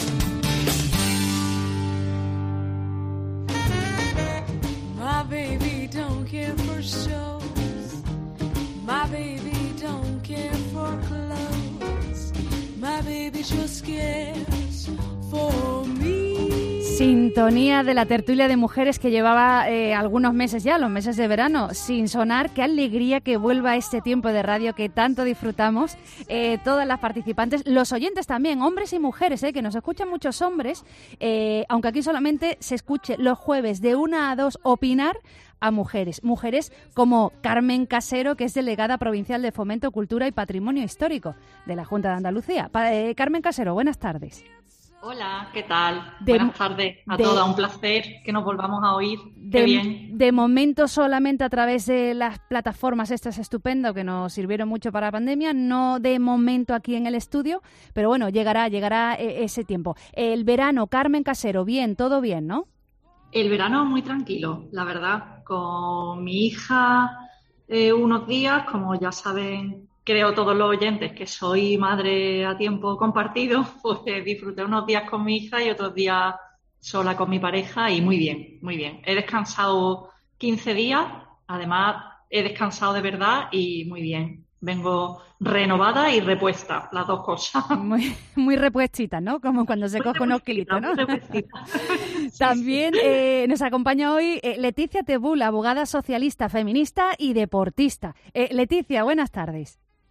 [SPEAKER 16] My baby don't care for shows. My baby don't care for clothes. My baby just cares for me.
[SPEAKER 3] Sintonía de la tertulia de mujeres que llevaba eh, algunos meses ya, los meses de verano, sin sonar. Qué alegría que vuelva este tiempo de radio que tanto disfrutamos. Eh, todas las participantes, los oyentes también, hombres y mujeres, eh, que nos escuchan muchos hombres, eh, aunque aquí solamente se escuche los jueves de una a dos opinar a mujeres. Mujeres como Carmen Casero, que es delegada provincial de Fomento, Cultura y Patrimonio Histórico de la Junta de Andalucía. Pa- eh, Carmen Casero, buenas tardes.
[SPEAKER 18] Hola, ¿qué tal?
[SPEAKER 3] De,
[SPEAKER 18] Buenas tardes a
[SPEAKER 3] de,
[SPEAKER 18] todas, un placer que nos volvamos a oír.
[SPEAKER 3] De,
[SPEAKER 18] Qué bien.
[SPEAKER 3] De momento solamente a través de las plataformas estas estupendo que nos sirvieron mucho para la pandemia, no de momento aquí en el estudio, pero bueno, llegará, llegará eh, ese tiempo. El verano, Carmen Casero, bien, todo bien, ¿no?
[SPEAKER 18] El verano muy tranquilo, la verdad, con mi hija eh, unos días, como ya saben, creo todos los oyentes que soy madre a tiempo compartido, pues eh, disfruté unos días con mi hija y otros días sola con mi pareja y muy bien, muy bien. He descansado quince días, además he descansado de verdad y muy bien. Vengo renovada y repuesta, las dos cosas.
[SPEAKER 3] Muy, muy repuestita, ¿no? Como cuando se coge unos kilitos, ¿no? También eh, nos acompaña hoy eh, Leticia Tebul, abogada socialista, feminista y deportista. Eh, Leticia, buenas tardes.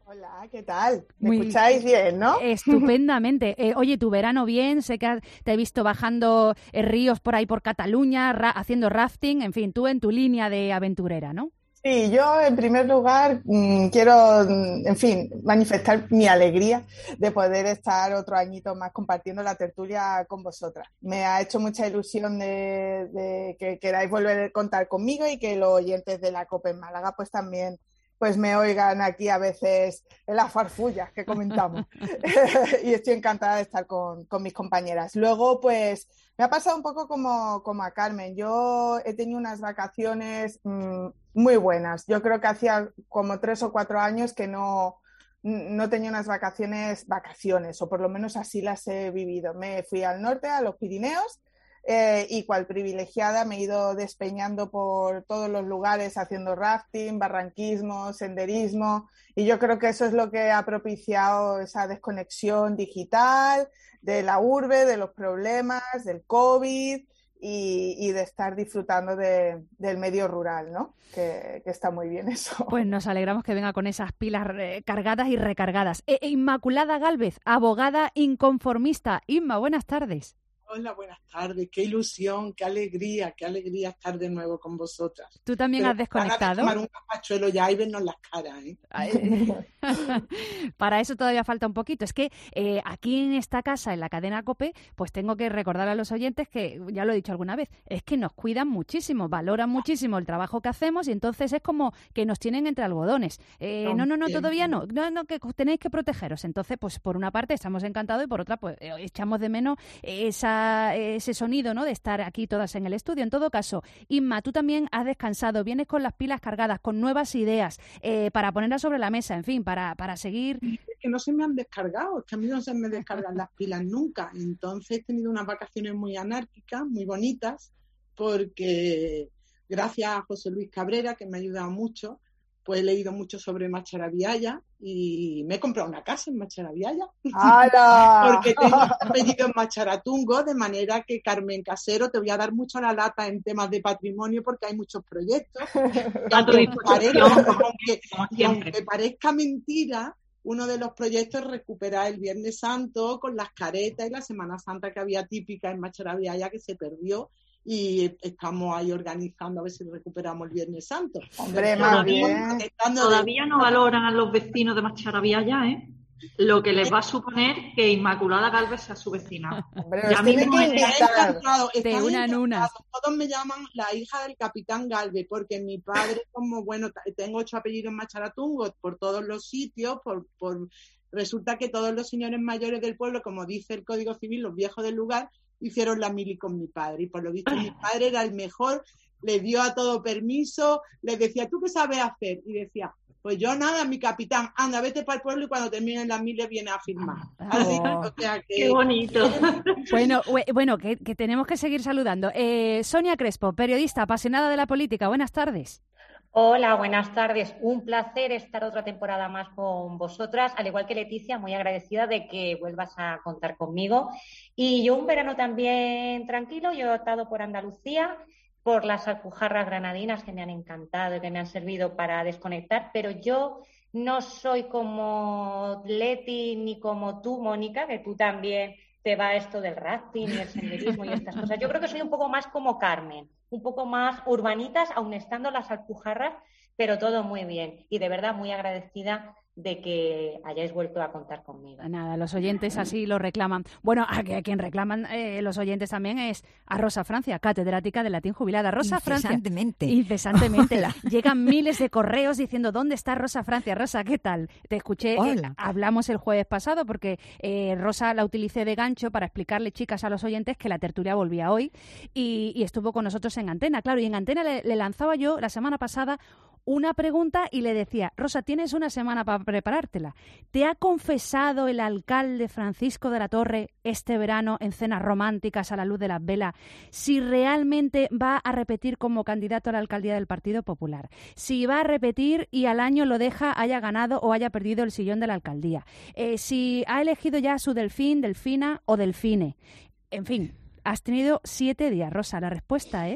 [SPEAKER 19] Hola, ¿qué tal? ¿Me
[SPEAKER 3] Muy-
[SPEAKER 19] escucháis bien, no?
[SPEAKER 3] Estupendamente. Eh, oye, tu verano bien, sé que has- te he visto bajando eh, ríos por ahí por Cataluña, ra- haciendo rafting, en fin, tú en tu línea de aventurera, ¿no?
[SPEAKER 19] Sí, yo en primer lugar mm, quiero, mm, en fin, manifestar mi alegría de poder estar otro añito más compartiendo la tertulia con vosotras. Me ha hecho mucha ilusión de, de que queráis volver a contar conmigo y que los oyentes de la COPE en Málaga pues también pues me oigan aquí a veces en las farfullas que comentamos. Y estoy encantada de estar con, con mis compañeras. Luego, pues, me ha pasado un poco como, como a Carmen. Yo he tenido unas vacaciones mmm, muy buenas. Yo creo que hacía como tres o cuatro años que no, no tenía unas vacaciones, vacaciones, o por lo menos así las he vivido. Me fui al norte, a los Pirineos, Eh, y cual privilegiada me he ido despeñando por todos los lugares haciendo rafting, barranquismo, senderismo, y yo creo que eso es lo que ha propiciado esa desconexión digital de la urbe, de los problemas, del COVID y, y de estar disfrutando de, del medio rural, ¿no? Que, que está muy bien eso.
[SPEAKER 3] Pues nos alegramos que venga con esas pilas eh, cargadas y recargadas. Eh, eh, Inmaculada Gálvez, abogada inconformista. Inma, buenas tardes.
[SPEAKER 20] Hola, buenas tardes. Qué ilusión, qué alegría, qué alegría estar de nuevo con vosotras.
[SPEAKER 3] ¿Tú también
[SPEAKER 20] Pero
[SPEAKER 3] has desconectado?
[SPEAKER 20] ganas de tomar un capachuelo ya y vernos las caras, ¿eh?
[SPEAKER 3] Para eso todavía falta un poquito. Es que eh, aquí en esta casa, en la cadena COPE, pues tengo que recordar a los oyentes que, ya lo he dicho alguna vez, es que nos cuidan muchísimo, valoran muchísimo el trabajo que hacemos y entonces es como que nos tienen entre algodones. Eh, no, no, no, todavía no. No, no, que tenéis que protegeros. Entonces, pues por una parte estamos encantados y por otra, pues eh, echamos de menos esa ese sonido, ¿no?, de estar aquí todas en el estudio. En todo caso, Inma, tú también has descansado, vienes con las pilas cargadas, con nuevas ideas eh, para ponerlas sobre la mesa, en fin, para, para seguir...
[SPEAKER 20] Es que no se me han descargado, es que a mí no se me descargan las pilas nunca. Entonces he tenido unas vacaciones muy anárquicas, muy bonitas, porque gracias a José Luis Cabrera, que me ha ayudado mucho, pues he leído mucho sobre Macharabiaya y me he comprado una casa en Macharabiaya.
[SPEAKER 19] ¡Hala!
[SPEAKER 20] Porque tengo un apellido en Macharatungo, de manera que, Carmen Casero, te voy a dar mucho la lata en temas de patrimonio porque hay muchos proyectos. Y aunque, parezca, aunque, y aunque parezca mentira, uno de los proyectos es recuperar el Viernes Santo con las caretas y la Semana Santa que había típica en Macharabiaya, que se perdió. Y estamos ahí organizando a ver si recuperamos el Viernes Santo.
[SPEAKER 19] Hombre, más bien.
[SPEAKER 18] Todavía no valoran a los vecinos de Macharabiaya, ¿eh? Lo que les va a suponer que Inmaculada Gálvez sea su vecina.
[SPEAKER 19] Hombre,
[SPEAKER 18] Ya mismo
[SPEAKER 19] que
[SPEAKER 18] en-
[SPEAKER 20] Encantado,
[SPEAKER 3] De
[SPEAKER 20] están
[SPEAKER 3] una en una.
[SPEAKER 20] encantados. Todos me llaman la hija del capitán Galvez, porque mi padre, como bueno, t- tengo ocho apellidos en Macharatungo por todos los sitios, por, por resulta que todos los señores mayores del pueblo, como dice el Código Civil, los viejos del lugar, hicieron la mili con mi padre. Y por lo visto mi padre era el mejor, le dio a todo permiso, le decía, ¿tú qué sabes hacer? Y decía, pues yo nada, mi capitán, anda, vete para el pueblo y cuando termine la mili viene a firmar. Así que, o sea que...
[SPEAKER 18] Qué bonito.
[SPEAKER 3] Bueno, we- bueno que, que tenemos que seguir saludando. Eh, Sonia Crespo, periodista apasionada de la política. Buenas tardes.
[SPEAKER 21] Hola, buenas tardes. Un placer estar otra temporada más con vosotras, al igual que Leticia, muy agradecida de que vuelvas a contar conmigo. Y yo un verano también tranquilo, yo he optado por Andalucía, por las alpujarras granadinas que me han encantado y que me han servido para desconectar, pero yo no soy como Leti ni como tú, Mónica, que tú también te va esto del rafting y el senderismo y estas cosas. Yo creo que soy un poco más como Carmen, un poco más urbanitas, aun estando las alpujarras, pero todo muy bien. Y de verdad muy agradecida de que hayáis vuelto a contar conmigo.
[SPEAKER 3] Nada, los oyentes así lo reclaman. Bueno, a, que- a quien reclaman eh, los oyentes también es a Rosa Francia, catedrática de latín jubilada. Rosa Francia.
[SPEAKER 22] Incesantemente.
[SPEAKER 3] Incesantemente.
[SPEAKER 22] Hola.
[SPEAKER 3] Llegan miles de correos diciendo, ¿dónde está Rosa Francia? Rosa, ¿qué tal? Te escuché, eh,
[SPEAKER 22] Hola.
[SPEAKER 3] hablamos el jueves pasado porque eh, Rosa la utilicé de gancho para explicarle, chicas, a los oyentes que la tertulia volvía hoy y, y estuvo con nosotros en Antena. Claro, y en Antena le, le lanzaba yo la semana pasada una pregunta y le decía, Rosa, tienes una semana para preparártela. ¿Te ha confesado el alcalde Francisco de la Torre este verano en cenas románticas a la luz de las velas si realmente va a repetir como candidato a la alcaldía del Partido Popular? Si va a repetir y al año lo deja, haya ganado o haya perdido el sillón de la alcaldía. Eh, si ha elegido ya a su delfín, delfina o delfine. En fin, has tenido siete días, Rosa. La respuesta es...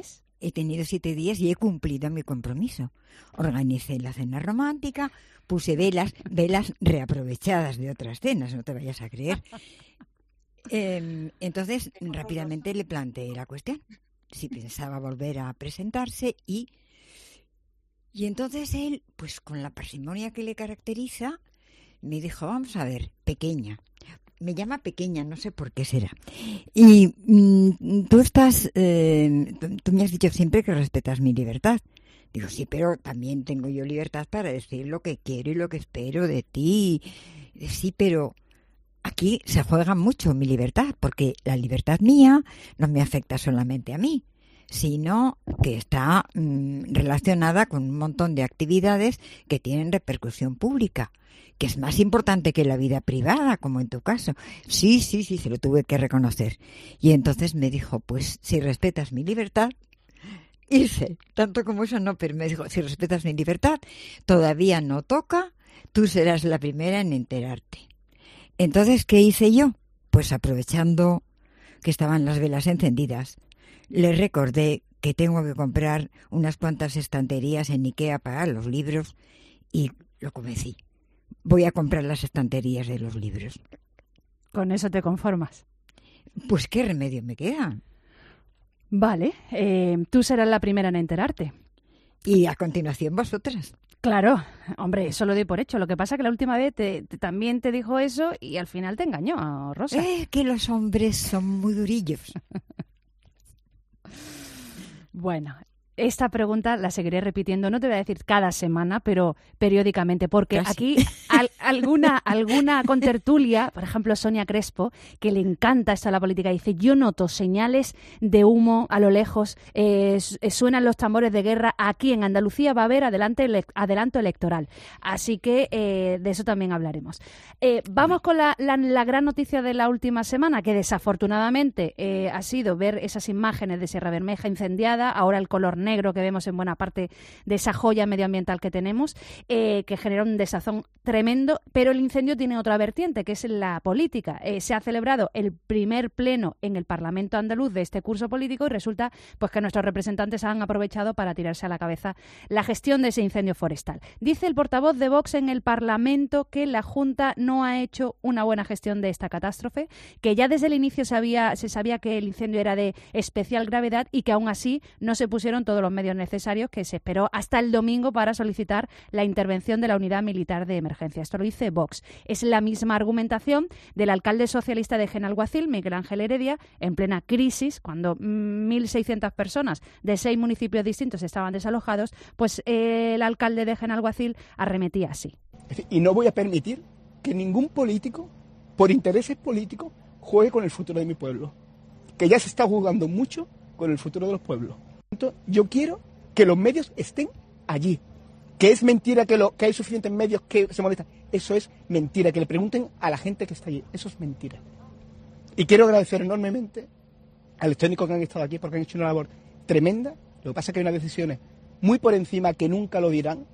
[SPEAKER 5] he tenido siete días y he cumplido mi compromiso. Organicé la cena romántica, puse velas, velas reaprovechadas de otras cenas, no te vayas a creer. Eh, entonces, rápidamente le planteé la cuestión, si pensaba volver a presentarse y... Y entonces él, pues con la parsimonia que le caracteriza, me dijo, vamos a ver, pequeña. Me llama pequeña, no sé por qué será. Y mmm, tú estás, eh, tú, tú me has dicho siempre que respetas mi libertad. Digo, sí, pero también tengo yo libertad para decir lo que quiero y lo que espero de ti. Sí, pero aquí se juega mucho mi libertad, porque la libertad mía no me afecta solamente a mí, sino que está mmm, relacionada con un montón de actividades que tienen repercusión pública, que es más importante que la vida privada, como en tu caso. Sí, sí, sí, se lo tuve que reconocer. Y entonces me dijo, pues si respetas mi libertad, hice, tanto como eso no, pero me dijo, si respetas mi libertad, todavía no toca, tú serás la primera en enterarte. Entonces, ¿qué hice yo? Pues aprovechando que estaban las velas encendidas, le recordé que tengo que comprar unas cuantas estanterías en Ikea para los libros y lo convencí. Voy a comprar las estanterías de los libros.
[SPEAKER 3] ¿Con eso te conformas?
[SPEAKER 5] Pues qué remedio me queda.
[SPEAKER 3] Vale, eh, tú serás la primera en enterarte.
[SPEAKER 5] Y a continuación vosotras.
[SPEAKER 3] Claro, hombre, eso lo doy por hecho. Lo que pasa es que la última vez te, te, también te dijo eso y al final te engañó, Rosa.
[SPEAKER 5] Eh, que los hombres son muy durillos.
[SPEAKER 3] Bueno, esta pregunta la seguiré repitiendo, no te voy a decir cada semana, pero periódicamente, porque Casi. aquí al, alguna alguna contertulia, por ejemplo Sonia Crespo, que le encanta esto de la política, dice, yo noto señales de humo a lo lejos, eh, suenan los tambores de guerra, aquí en Andalucía va a haber adelante, adelanto electoral, así que eh, de eso también hablaremos. Eh, vamos con la, la, la gran noticia de la última semana, que desafortunadamente eh, ha sido ver esas imágenes de Sierra Bermeja incendiada, ahora el color negro que vemos en buena parte de esa joya medioambiental que tenemos, eh, que genera un desazón tremendo, pero el incendio tiene otra vertiente, que es la política. Eh, se ha celebrado el primer pleno en el Parlamento andaluz de este curso político y resulta pues que nuestros representantes han aprovechado para tirarse a la cabeza la gestión de ese incendio forestal. Dice el portavoz de Vox en el Parlamento que la Junta no ha hecho una buena gestión de esta catástrofe, que ya desde el inicio sabía, se sabía que el incendio era de especial gravedad y que aún así no se pusieron todos los medios necesarios, que se esperó hasta el domingo para solicitar la intervención de la Unidad Militar de Emergencia. Esto lo dice Vox. Es la misma argumentación del alcalde socialista de Genalguacil, Miguel Ángel Heredia, en plena crisis, cuando mil seiscientas personas de seis municipios distintos estaban desalojados, pues eh, el alcalde de Genalguacil arremetía así.
[SPEAKER 22] Y no voy a permitir que ningún político, por intereses políticos, juegue con el futuro de mi pueblo, que ya se está jugando mucho con el futuro de los pueblos. Yo quiero que los medios estén allí, que es mentira que, lo, que hay suficientes medios que se molestan. Eso es mentira, que le pregunten a la gente que está allí. Eso es mentira. Y quiero agradecer enormemente a los técnicos que han estado aquí porque han hecho una labor tremenda. Lo que pasa es que hay unas decisiones muy por encima que nunca lo dirán.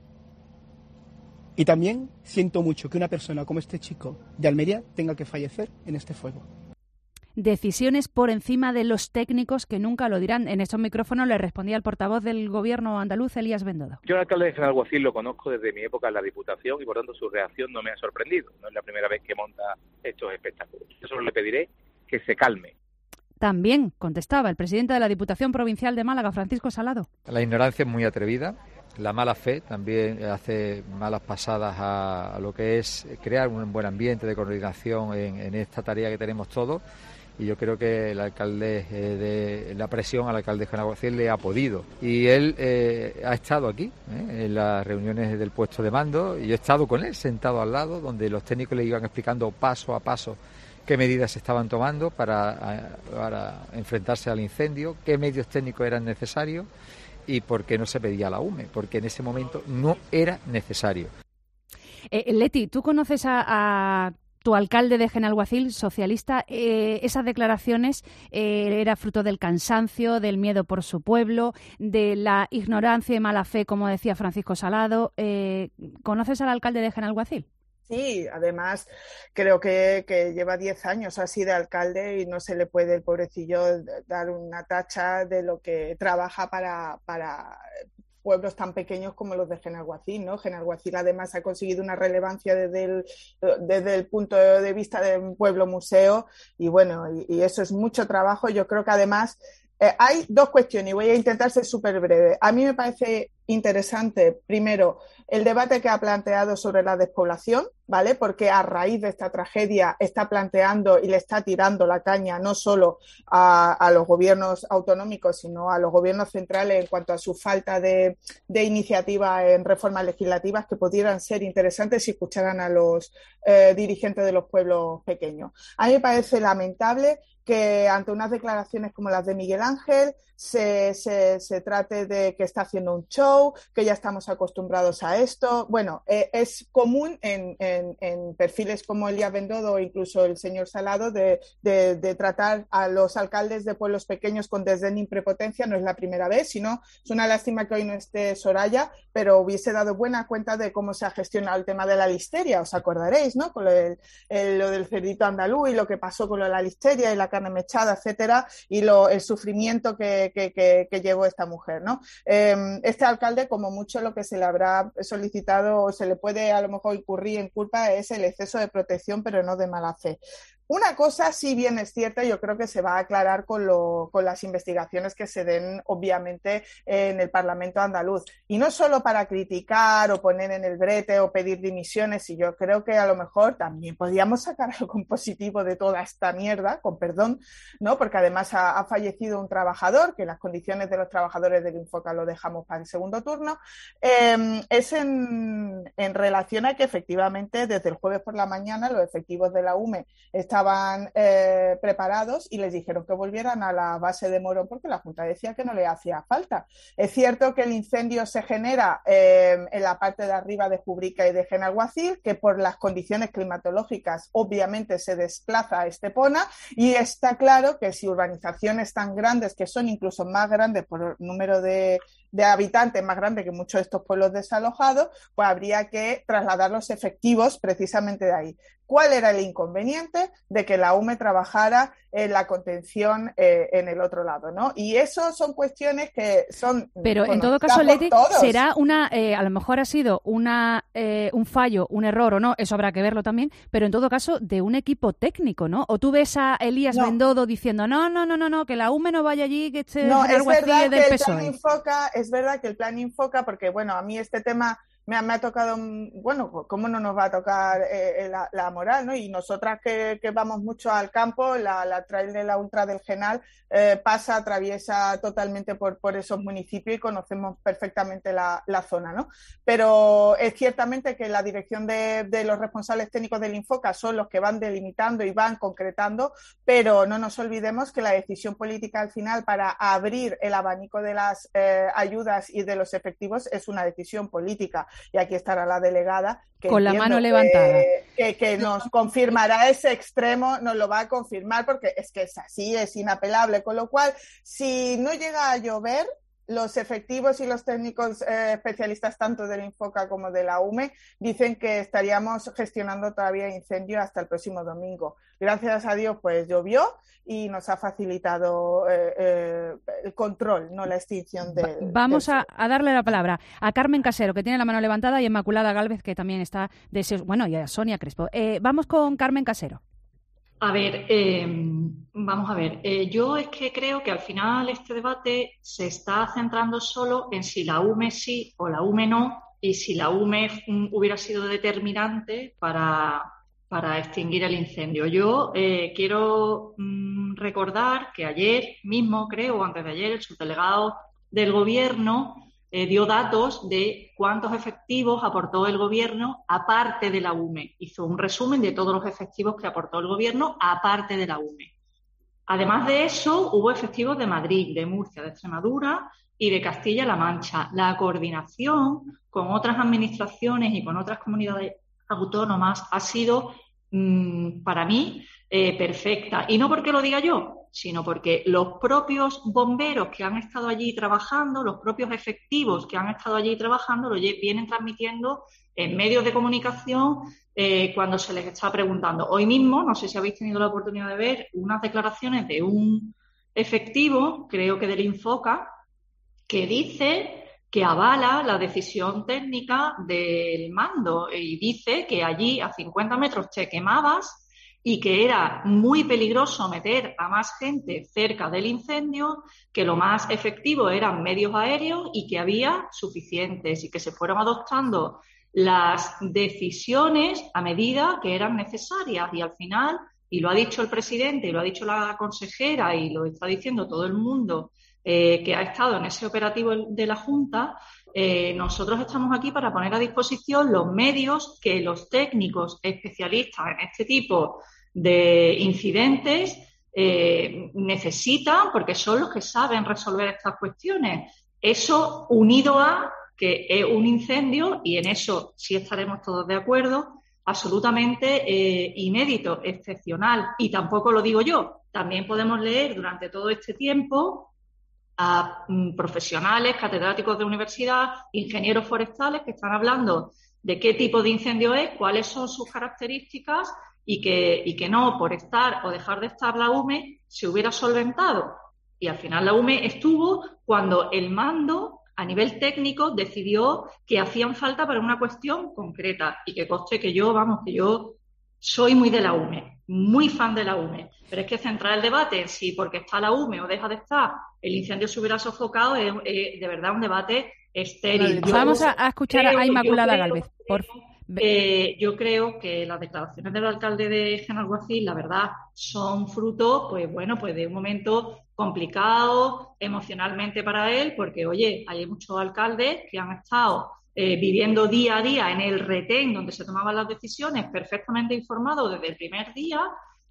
[SPEAKER 22] Y también siento mucho que una persona como este chico de Almería tenga que fallecer en este fuego.
[SPEAKER 3] Decisiones por encima de los técnicos que nunca lo dirán. En estos micrófonos le respondía el portavoz del gobierno andaluz, Elías Bendodo.
[SPEAKER 23] Yo al alcalde de Genalguacil lo conozco desde mi época en la Diputación y por tanto su reacción no me ha sorprendido. No es la primera vez que monta estos espectáculos. Yo solo le pediré que se calme.
[SPEAKER 3] También contestaba el presidente de la Diputación Provincial de Málaga, Francisco Salado.
[SPEAKER 24] La ignorancia es muy atrevida. La mala fe también hace malas pasadas a, a lo que es crear un buen ambiente de coordinación en, en esta tarea que tenemos todos. Y yo creo que el alcalde eh, de la presión al alcalde de Genalguacil le ha podido. Y él eh, ha estado aquí, eh, en las reuniones del puesto de mando, y yo he estado con él sentado al lado, donde los técnicos le iban explicando paso a paso qué medidas se estaban tomando para, para enfrentarse al incendio, qué medios técnicos eran necesarios y por qué no se pedía la U M E, porque en ese momento no era necesario.
[SPEAKER 3] Eh, Leti, ¿tú conoces a... a... tu alcalde de Genalguacil, socialista? Eh, esas declaraciones eh, era fruto del cansancio, del miedo por su pueblo, de la ignorancia y mala fe, como decía Francisco Salado. Eh, ¿Conoces al alcalde de Genalguacil?
[SPEAKER 19] Sí, además creo que, que lleva diez años así de alcalde y no se le puede, el pobrecillo, dar una tacha de lo que trabaja para, para pueblos tan pequeños como los de Genalguacil, ¿no? Genalguacil además ha conseguido una relevancia desde el, desde el punto de vista de un pueblo museo y bueno, y, y eso es mucho trabajo. Yo creo que además eh, hay dos cuestiones y voy a intentar ser súper breve. A mí me parece interesante, primero, el debate que ha planteado sobre la despoblación, ¿vale? Porque a raíz de esta tragedia está planteando y le está tirando la caña no solo a, a los gobiernos autonómicos, sino a los gobiernos centrales en cuanto a su falta de, de iniciativa en reformas legislativas que pudieran ser interesantes si escucharan a los eh, dirigentes de los pueblos pequeños. A mí me parece lamentable que ante unas declaraciones como las de Miguel Ángel se, se, se trate de que está haciendo un show, que ya estamos acostumbrados a esto. Bueno, eh, es común en, en, en perfiles como Elías Bendodo o incluso el señor Salado de, de, de tratar a los alcaldes de pueblos pequeños con desdén y prepotencia. No es la primera vez, sino es una lástima que hoy no esté Soraya, pero hubiese dado buena cuenta de cómo se ha gestionado el tema de la listeria. Os acordaréis, ¿no? Con lo del, el, lo del cerdito andaluz y lo que pasó con lo de la listeria y la carne mechada, etcétera, y lo, el sufrimiento que Que, que, que llevó esta mujer, ¿no? Eh, este alcalde, como mucho lo que se le habrá solicitado o se le puede a lo mejor incurrir en culpa es el exceso de protección, pero no de mala fe. Una cosa sí bien es cierta, yo creo que se va a aclarar con, lo, con las investigaciones que se den obviamente en el Parlamento andaluz. Y no solo para criticar o poner en el brete o pedir dimisiones, y yo creo que a lo mejor también podríamos sacar algo positivo de toda esta mierda, con perdón, ¿no? Porque además ha, ha fallecido un trabajador, que las condiciones de los trabajadores del Infoca lo dejamos para el segundo turno. Eh, es en, en relación a que efectivamente desde el jueves por la mañana los efectivos de la U M E están estaban eh, preparados y les dijeron que volvieran a la base de Morón porque la Junta decía que no le hacía falta. Es cierto que el incendio se genera eh, en la parte de arriba de Jubrica y de Genalguacil, que por las condiciones climatológicas obviamente se desplaza a Estepona, y está claro que si urbanizaciones tan grandes, que son incluso más grandes por número de, de habitantes, más grandes que muchos de estos pueblos desalojados, pues habría que trasladar los efectivos precisamente de ahí. ¿Cuál era el inconveniente de que la U M E trabajara en la contención eh, en el otro lado, ¿no? Y eso son cuestiones que son...
[SPEAKER 3] Pero en todo caso, Leti, será una... Eh, a lo mejor ha sido una eh, un fallo, un error o no, eso habrá que verlo también, pero en todo caso de un equipo técnico, ¿no? O tú ves a Elías no. Bendodo diciendo no, no, no, no, no, que la U M E no vaya allí, que esté
[SPEAKER 19] no,
[SPEAKER 3] algo
[SPEAKER 19] es
[SPEAKER 3] así
[SPEAKER 19] verdad
[SPEAKER 3] del
[SPEAKER 19] que
[SPEAKER 3] P
[SPEAKER 19] el
[SPEAKER 3] S O E.
[SPEAKER 19] plan Infoca, es verdad que el plan Infoca, porque bueno, a mí este tema... Me ha, me ha tocado, bueno, ¿cómo no nos va a tocar eh, la, la moral, ¿no? Y nosotras que, que vamos mucho al campo, la, la trail de la Ultra del Genal eh, pasa, atraviesa totalmente por, por esos municipios y conocemos perfectamente la, la zona, ¿no? Pero es ciertamente que la dirección de, de los responsables técnicos del Infoca son los que van delimitando y van concretando, pero no nos olvidemos que la decisión política al final para abrir el abanico de las eh, ayudas y de los efectivos es una decisión política. Y aquí estará la delegada que
[SPEAKER 3] con la mano levantada
[SPEAKER 19] que, que, que nos confirmará ese extremo, nos lo va a confirmar porque es que es así, es inapelable, con lo cual si no llega a llover, los efectivos y los técnicos eh, especialistas tanto del Infoca como de la U M E dicen que estaríamos gestionando todavía incendio hasta el próximo domingo. Gracias a Dios pues llovió y nos ha facilitado eh, eh, el control, no la extinción del...
[SPEAKER 3] Vamos
[SPEAKER 19] del...
[SPEAKER 3] A, a darle la palabra a Carmen Casero, que tiene la mano levantada, y a Inmaculada Gálvez, que también está deseosa, bueno, y a Sonia Crespo. Eh, vamos con Carmen Casero.
[SPEAKER 18] A ver, eh, vamos a ver, eh, yo es que creo que al final este debate se está centrando solo en si la U M E sí o la U M E no, y si la U M E mm, hubiera sido determinante para, para extinguir el incendio. Yo eh, quiero mm, recordar que ayer mismo, creo, o antes de ayer, el subdelegado del Gobierno Eh, dio datos de cuántos efectivos aportó el Gobierno aparte de la U M E. Hizo un resumen de todos los efectivos que aportó el Gobierno aparte de la U M E. Además de eso, hubo efectivos de Madrid, de Murcia, de Extremadura y de Castilla-La Mancha. La coordinación con otras administraciones y con otras comunidades autónomas ha sido, mmm, para mí, eh, perfecta. Y no porque lo diga yo, sino porque los propios bomberos que han estado allí trabajando, los propios efectivos que han estado allí trabajando, lo vienen transmitiendo en medios de comunicación eh, cuando se les está preguntando. Hoy mismo, no sé si habéis tenido la oportunidad de ver unas declaraciones de un efectivo, creo que del Infoca, que dice que avala la decisión técnica del mando y dice que allí a cincuenta metros te quemabas y que era muy peligroso meter a más gente cerca del incendio, que lo más efectivo eran medios aéreos y que había suficientes y que se fueron adoptando las decisiones a medida que eran necesarias. Y al final, y lo ha dicho el presidente y lo ha dicho la consejera y lo está diciendo todo el mundo eh, que ha estado en ese operativo de la Junta, eh, nosotros estamos aquí para poner a disposición los medios que los técnicos especialistas en este tipo de incidentes eh, necesitan, porque son los que saben resolver estas cuestiones. Eso unido a que es un incendio, y en eso sí estaremos todos de acuerdo, absolutamente eh, inédito, excepcional. Y tampoco lo digo yo. También podemos leer durante todo este tiempo a mm, profesionales, catedráticos de universidad, ingenieros forestales que están hablando de qué tipo de incendio es, cuáles son sus características y que, y que no, por estar o dejar de estar la U M E, se hubiera solventado. Y al final la U M E estuvo cuando el mando, a nivel técnico, decidió que hacían falta para una cuestión concreta. Y que conste que yo, vamos, que yo soy muy de la U M E, muy fan de la U M E. Pero es que centrar el debate en si porque está la U M E o deja de estar, el incendio se hubiera sofocado, es, es de verdad un debate estéril.
[SPEAKER 3] Vamos a, a escuchar
[SPEAKER 18] creo,
[SPEAKER 3] a Inmaculada
[SPEAKER 18] creo,
[SPEAKER 3] Gálvez, por favor.
[SPEAKER 18] Eh, yo creo que las declaraciones del alcalde de Genalguacil, la verdad, son fruto, pues bueno, pues de un momento complicado emocionalmente para él, porque, oye, hay muchos alcaldes que han estado eh, viviendo día a día en el retén donde se tomaban las decisiones, perfectamente informados desde el primer día,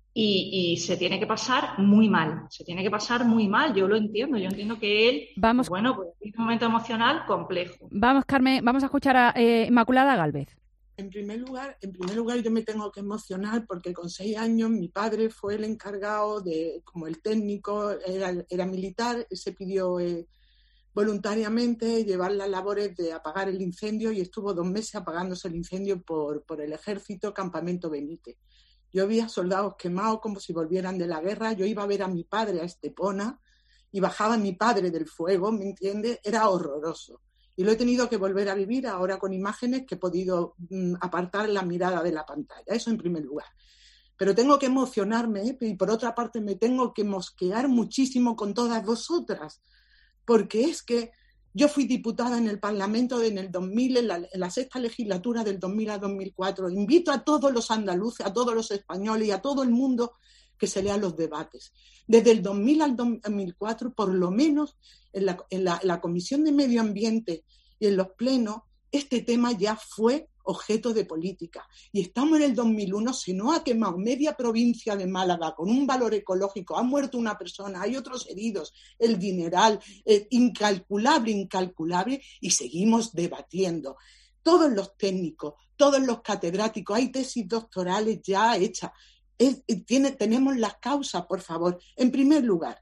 [SPEAKER 18] y, y se tiene que pasar muy mal, se tiene que pasar muy mal, yo lo entiendo, yo entiendo que él,
[SPEAKER 3] vamos,
[SPEAKER 18] pues, bueno, pues es un momento emocional complejo.
[SPEAKER 3] Vamos, Carmen, vamos a escuchar a eh, Inmaculada Gálvez.
[SPEAKER 20] En primer lugar, en primer lugar, yo me tengo que emocionar porque con seis años mi padre fue el encargado de, como el técnico, era, era militar, se pidió eh, voluntariamente llevar las labores de apagar el incendio y estuvo dos meses apagándose el incendio por, por el ejército, Campamento Benítez. Yo vi soldados quemados como si volvieran de la guerra, yo iba a ver a mi padre a Estepona y bajaba mi padre del fuego, ¿me entiendes? Era horroroso. Y lo he tenido que volver a vivir ahora con imágenes que he podido mm, apartar la mirada de la pantalla. Eso en primer lugar. Pero tengo que emocionarme, ¿eh? Y por otra parte me tengo que mosquear muchísimo con todas vosotras. Porque es que yo fui diputada en el Parlamento en el dos mil, en la, en la sexta legislatura del dos mil a dos mil cuatro. Invito a todos los andaluces, a todos los españoles y a todo el mundo que se lean los debates. Desde el dos mil al dos mil cuatro, por lo menos en la, en la, en la Comisión de Medio Ambiente y en los plenos, este tema ya fue objeto de política. Y estamos en el dos mil uno, se nos ha quemado media provincia de Málaga con un valor ecológico, ha muerto una persona, hay otros heridos, el dineral, eh, incalculable, incalculable, y seguimos debatiendo. Todos los técnicos, todos los catedráticos, hay tesis doctorales ya hechas. Es, tiene, tenemos las causas, por favor. En primer lugar,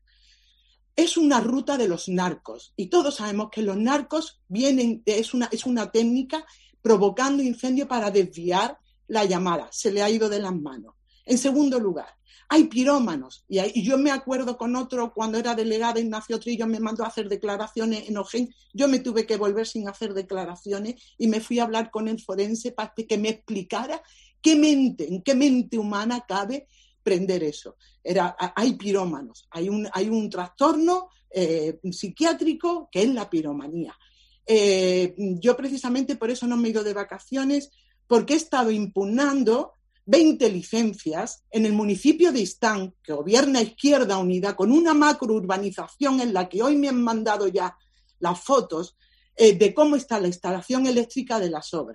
[SPEAKER 20] es una ruta de los narcos y todos sabemos que los narcos vienen, es una, es una técnica provocando incendio para desviar la llamada. Se le ha ido de las manos. En segundo lugar, hay pirómanos y, hay, y yo me acuerdo con otro, cuando era delegada, Ignacio Trillo me mandó a hacer declaraciones en Ojén. Yo me tuve que volver sin hacer declaraciones y me fui a hablar con el forense para que me explicara qué mente, en qué mente humana cabe prender eso. Era, hay pirómanos, hay un, hay un trastorno eh, psiquiátrico que es la piromanía. Eh, yo precisamente por eso no me he ido de vacaciones, porque he estado impugnando veinte licencias en el municipio de Istán, que gobierna Izquierda Unida, con una macrourbanización en la que hoy me han mandado ya las fotos eh, de cómo está la instalación eléctrica de las obras.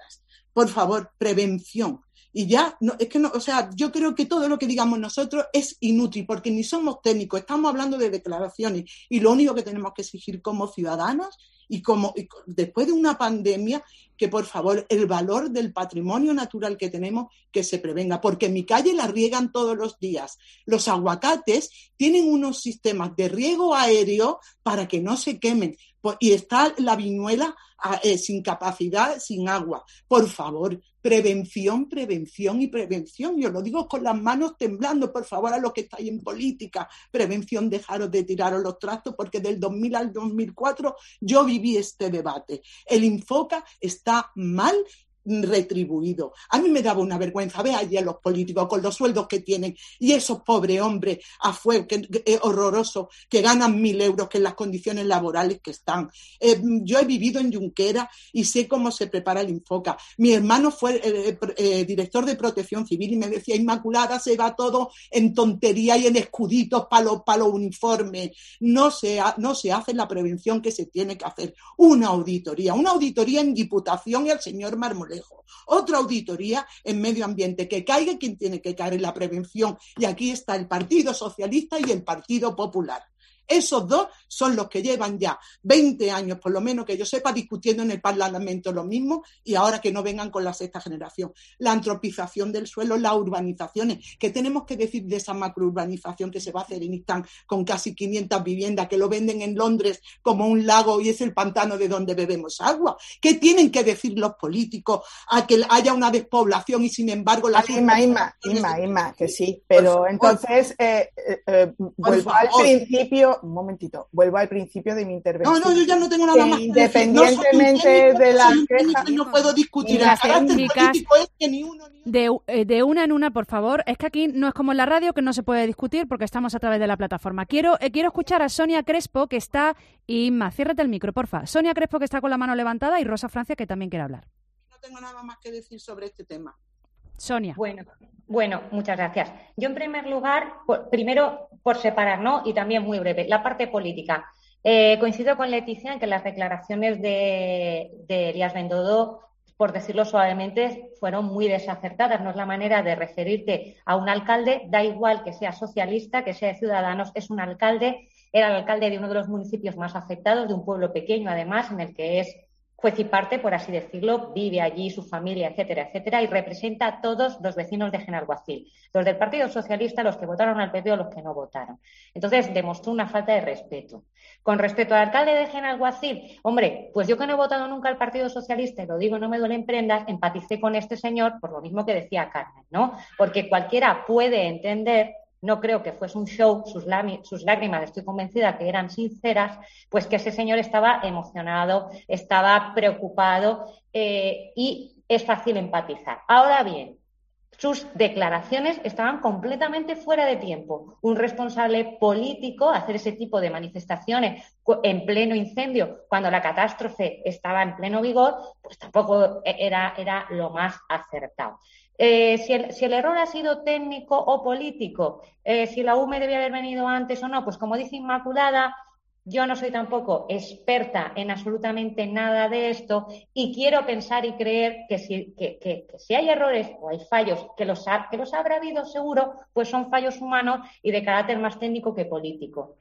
[SPEAKER 20] por favor, prevención. Y ya, no, es que no, o sea, yo creo que todo lo que digamos nosotros es inútil, porque ni somos técnicos, estamos hablando de declaraciones, y lo único que tenemos que exigir como ciudadanos y como y después de una pandemia, que por favor el valor del patrimonio natural que tenemos, que se prevenga, porque en mi calle la riegan todos los días. Los aguacates tienen unos sistemas de riego aéreo para que no se quemen, y está la viñuela eh, sin capacidad, sin agua. Por favor, prevención, prevención y prevención. Yo lo digo con las manos temblando, por favor, a los que estáis en política. Prevención, dejaros de tiraros los trastos, porque del dos mil al dos mil cuatro yo viví este debate. El Infoca está mal retribuido. A mí me daba una vergüenza ver allí a los políticos con los sueldos que tienen y esos pobres hombres a fuego, que, que, que, horrorosos, que ganan mil euros, que en las condiciones laborales que están. Eh, yo he vivido en Junquera y sé cómo se prepara el Infoca. Mi hermano fue eh, eh, director de Protección Civil y me decía, Inmaculada, se va todo en tontería y en escuditos para los pa los uniformes. No se, ha, no se hace la prevención que se tiene que hacer. Una auditoría, una auditoría en Diputación y al señor Marmolejo. Otra auditoría en medio ambiente, que caiga quien tiene que caer en la prevención. Y aquí está el Partido Socialista y el Partido Popular. Esos dos son los que llevan ya veinte años, por lo menos que yo sepa, discutiendo en el Parlamento lo mismo, y ahora que no vengan con la sexta generación. La antropización del suelo, las urbanizaciones. ¿Qué tenemos que decir de esa macrourbanización que se va a hacer en Istán con casi quinientas viviendas, que lo venden en Londres como un lago y es el pantano de donde bebemos agua? ¿Qué tienen que decir los políticos a que haya una despoblación y sin embargo la
[SPEAKER 19] Inma, Inma, Inma, Inma, que sí, pero entonces eh, eh, eh, vuelvo al principio. Un momentito, vuelvo al principio de mi intervención.
[SPEAKER 20] No, no, yo ya no tengo nada
[SPEAKER 19] que
[SPEAKER 20] más que
[SPEAKER 19] independientemente
[SPEAKER 20] decir. No
[SPEAKER 19] de las
[SPEAKER 20] quejas, no puedo discutir. El carácter político es que ni uno ni
[SPEAKER 3] De, de una en una, por favor. Es que aquí no es como en la radio, que no se puede discutir porque estamos a través de la plataforma. Quiero eh, quiero escuchar a Sonia Crespo, que está... Inma, ciérrate el micro, porfa. Sonia Crespo, que está con la mano levantada, y Rosa Francia, que también quiere hablar.
[SPEAKER 20] No tengo nada más que decir sobre este tema.
[SPEAKER 3] Sonia.
[SPEAKER 21] Bueno, bueno, muchas gracias. Yo, en primer lugar, por, primero, por separar, ¿no? Y también muy breve, la parte política. Eh, coincido con Leticia en que las declaraciones de, de Elías Bendodo, por decirlo suavemente, fueron muy desacertadas. No es la manera de referirte a un alcalde, da igual que sea socialista, que sea de Ciudadanos, es un alcalde, era el alcalde de uno de los municipios más afectados, de un pueblo pequeño, además, en el que es juez y parte, por así decirlo, vive allí su familia, etcétera, etcétera, y representa a todos los vecinos de Genalguacil, los del Partido Socialista, los que votaron al P P o los que no votaron. Entonces, demostró una falta de respeto. Con respecto al alcalde de Genalguacil, hombre, pues yo que no he votado nunca al Partido Socialista, y lo digo, no me duelen prendas, empaticé con este señor por lo mismo que decía Carmen, ¿no? Porque cualquiera puede entender, no creo que fuese un show, sus, sus lágrimas, estoy convencida que eran sinceras, pues que ese señor estaba emocionado, estaba preocupado eh, y es fácil empatizar. Ahora bien, sus declaraciones estaban completamente fuera de tiempo. Un responsable político hacer ese tipo de manifestaciones en pleno incendio, cuando la catástrofe estaba en pleno vigor, pues tampoco era, era lo más acertado. Eh, si, el, si el error ha sido técnico o político, eh, si la U M E debía haber venido antes o no, pues como dice Inmaculada, yo no soy tampoco experta en absolutamente nada de esto y quiero pensar y creer que si, que, que, que si hay errores o hay fallos, que los, ha, que los habrá habido seguro, pues son fallos humanos y de carácter más técnico que político.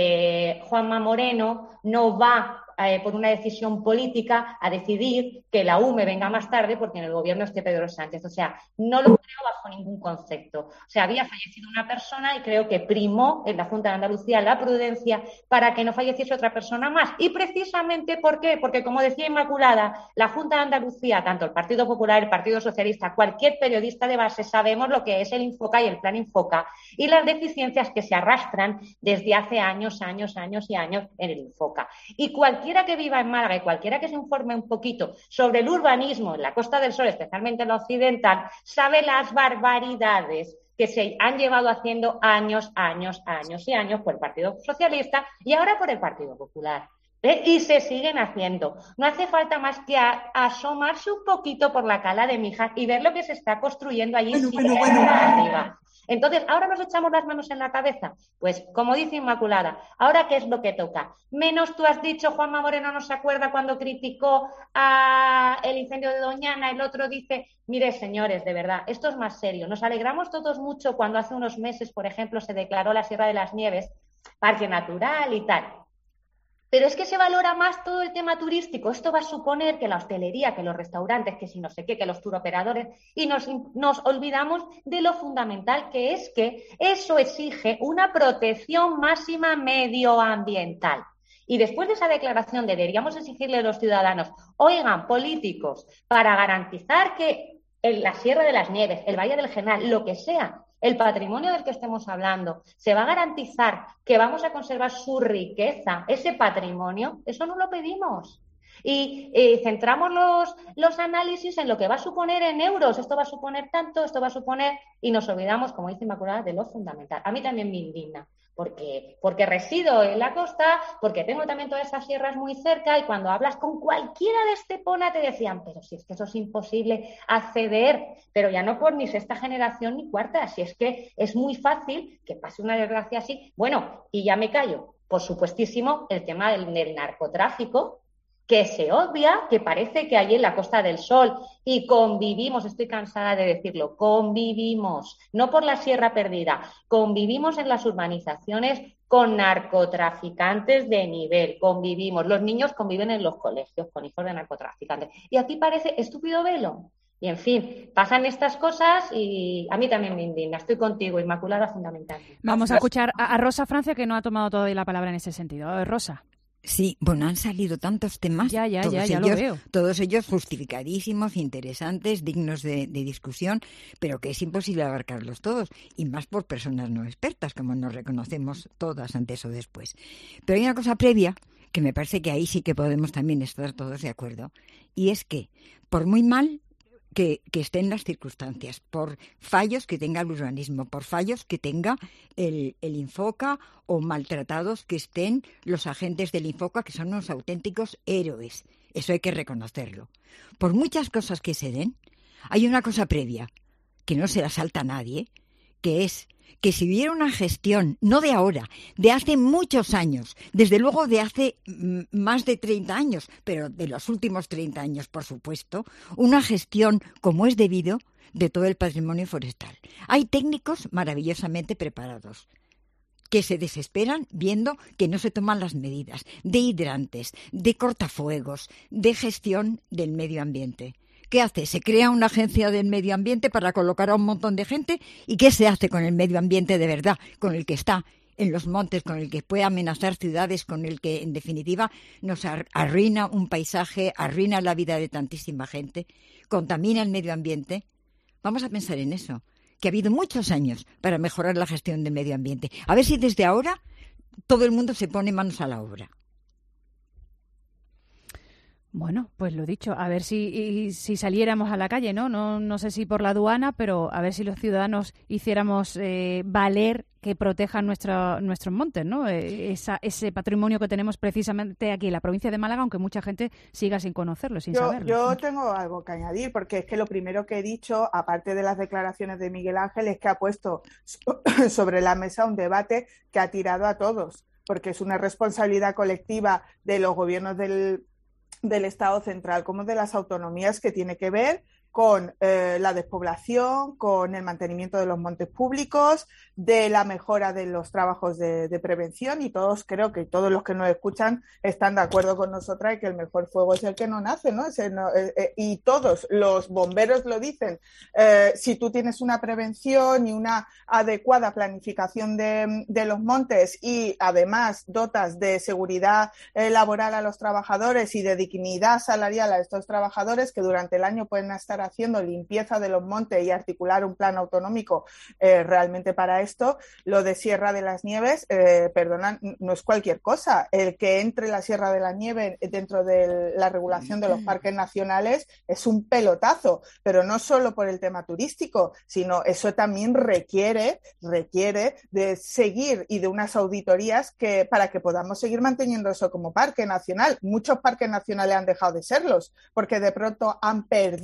[SPEAKER 21] Eh, Juanma Moreno no va eh, por una decisión política a decidir que la U M E venga más tarde porque en el gobierno esté Pedro Sánchez. O sea, no lo creo bajo ningún concepto. O sea, había fallecido una persona y creo que primó en la Junta de Andalucía la prudencia para que no falleciese otra persona más. Y precisamente, ¿por qué? Porque, como decía Inmaculada, la Junta de Andalucía, tanto el Partido Popular, el Partido Socialista, cualquier periodista de base, sabemos lo que es el Infoca y el Plan Infoca y las deficiencias que se arrastran desde hace años, años, años y años en el Infoca. Y cualquiera que viva en Málaga y cualquiera que se informe un poquito sobre el urbanismo en la Costa del Sol, especialmente en la occidental, sabe las barbaridades que se han llevado haciendo años, años, años y años por el Partido Socialista y ahora por el Partido Popular. ¿Eh? Y se siguen haciendo. No hace falta más que a, asomarse un poquito por la cala de Mijas y ver lo que se está construyendo allí
[SPEAKER 20] bueno,
[SPEAKER 21] sin
[SPEAKER 20] bueno, bueno.
[SPEAKER 21] arriba. Entonces, ¿ahora nos echamos las manos en la cabeza? Pues, como dice Inmaculada, ¿ahora qué es lo que toca? Menos tú has dicho, Juanma Moreno no se acuerda cuando criticó a el incendio de Doñana, el otro dice, mire, señores, de verdad, esto es más serio. Nos alegramos todos mucho cuando hace unos meses, por ejemplo, se declaró la Sierra de las Nieves parque natural y tal. Pero es que se valora más todo el tema turístico. Esto va a suponer que la hostelería, que los restaurantes, que si no sé qué, que los turoperadores, y nos, nos olvidamos de lo fundamental que es que eso exige una protección máxima medioambiental. Y después de esa declaración deberíamos exigirle a los ciudadanos, oigan, políticos, para garantizar que en la Sierra de las Nieves, el Valle del Genal, lo que sea, el patrimonio del que estemos hablando, se va a garantizar que vamos a conservar su riqueza, ese patrimonio, eso no lo pedimos. Y eh, centramos los, los análisis en lo que va a suponer en euros, esto va a suponer tanto, esto va a suponer, y nos olvidamos, como dice Inmaculada, de lo fundamental. A mí también me indigna, porque, porque resido en la costa, porque tengo también todas esas sierras muy cerca, y cuando hablas con cualquiera de Estepona te decían, pero si es que eso es imposible acceder, pero ya no por ni sexta generación ni cuarta, si es que es muy fácil que pase una desgracia así. Bueno, y ya me callo, por supuestísimo, el tema del, del narcotráfico, que se obvia, que parece que allí en la Costa del Sol, y convivimos, estoy cansada de decirlo, convivimos, no por la Sierra Perdida, convivimos en las urbanizaciones con narcotraficantes de nivel, convivimos, los niños conviven en los colegios con hijos de narcotraficantes. Y aquí parece estúpido velo. Y en fin, pasan estas cosas y a mí también me indigna. Estoy contigo, Inmaculada, fundamental.
[SPEAKER 3] Vamos a escuchar a, a Rosa Francia, que no ha tomado todavía la palabra en ese sentido. Rosa.
[SPEAKER 5] Sí, bueno, han salido tantos temas,
[SPEAKER 3] ya, ya,
[SPEAKER 5] todos,
[SPEAKER 3] ya, ya
[SPEAKER 5] ellos,
[SPEAKER 3] lo veo.
[SPEAKER 5] todos ellos justificadísimos, interesantes, dignos de, de discusión, pero que es imposible abarcarlos todos, y más por personas no expertas, como nos reconocemos todas antes o después. Pero hay una cosa previa, que me parece que ahí sí que podemos también estar todos de acuerdo, y es que, por muy mal que, que estén las circunstancias, por fallos que tenga el urbanismo, por fallos que tenga el, el Infoca o maltratados que estén los agentes del Infoca, que son unos auténticos héroes. Eso hay que reconocerlo. Por muchas cosas que se den, hay una cosa previa, que no se la salta a nadie, que es que si hubiera una gestión, no de ahora, de hace muchos años, desde luego de hace mm, más de treinta años, pero de los últimos treinta años, por supuesto, una gestión como es debido de todo el patrimonio forestal. Hay técnicos maravillosamente preparados que se desesperan viendo que no se toman las medidas de hidrantes, de cortafuegos, de gestión del medio ambiente. ¿Qué hace? Se crea una agencia del medio ambiente para colocar a un montón de gente. ¿Y qué se hace con el medio ambiente de verdad? Con el que está en los montes, con el que puede amenazar ciudades, con el que, en definitiva, nos arruina un paisaje, arruina la vida de tantísima gente, contamina el medio ambiente. Vamos a pensar en eso, que ha habido muchos años para mejorar la gestión del medio ambiente. A ver si desde ahora todo el mundo se pone manos a la obra.
[SPEAKER 3] Bueno, pues lo dicho, a ver si, si saliéramos a la calle, ¿no? No, no sé si por la aduana, pero a ver si los ciudadanos hiciéramos eh, valer que protejan nuestro, nuestros montes, ¿no? Eh, esa, ese patrimonio que tenemos precisamente aquí en la provincia de Málaga, aunque mucha gente siga sin conocerlo, sin
[SPEAKER 19] yo,
[SPEAKER 3] saberlo.
[SPEAKER 19] Yo tengo algo que añadir, porque es que lo primero que he dicho, aparte de las declaraciones de Miguel Ángel, es que ha puesto sobre la mesa un debate que ha tirado a todos, porque es una responsabilidad colectiva de los gobiernos del del Estado central como de las autonomías, que tiene que ver con eh, la despoblación, con el mantenimiento de los montes públicos, de la mejora de los trabajos de, de prevención, y todos, creo que todos los que nos escuchan están de acuerdo con nosotras en que el mejor fuego es el que no nace, ¿no? Ese no eh, eh, y todos los bomberos lo dicen, eh, si tú tienes una prevención y una adecuada planificación de, de los montes y además dotas de seguridad eh, laboral a los trabajadores y de dignidad salarial a estos trabajadores, que durante el año pueden estar haciendo limpieza de los montes y articular un plan autonómico eh, realmente para esto, lo de Sierra de las Nieves, eh, perdona, no es cualquier cosa. El que entre la Sierra de la Nieve dentro de la regulación de los parques nacionales es un pelotazo, pero no solo por el tema turístico, sino eso también requiere, requiere de seguir y de unas auditorías que para que podamos seguir manteniendo eso como parque nacional. Muchos parques nacionales han dejado de serlos porque de pronto han perdido la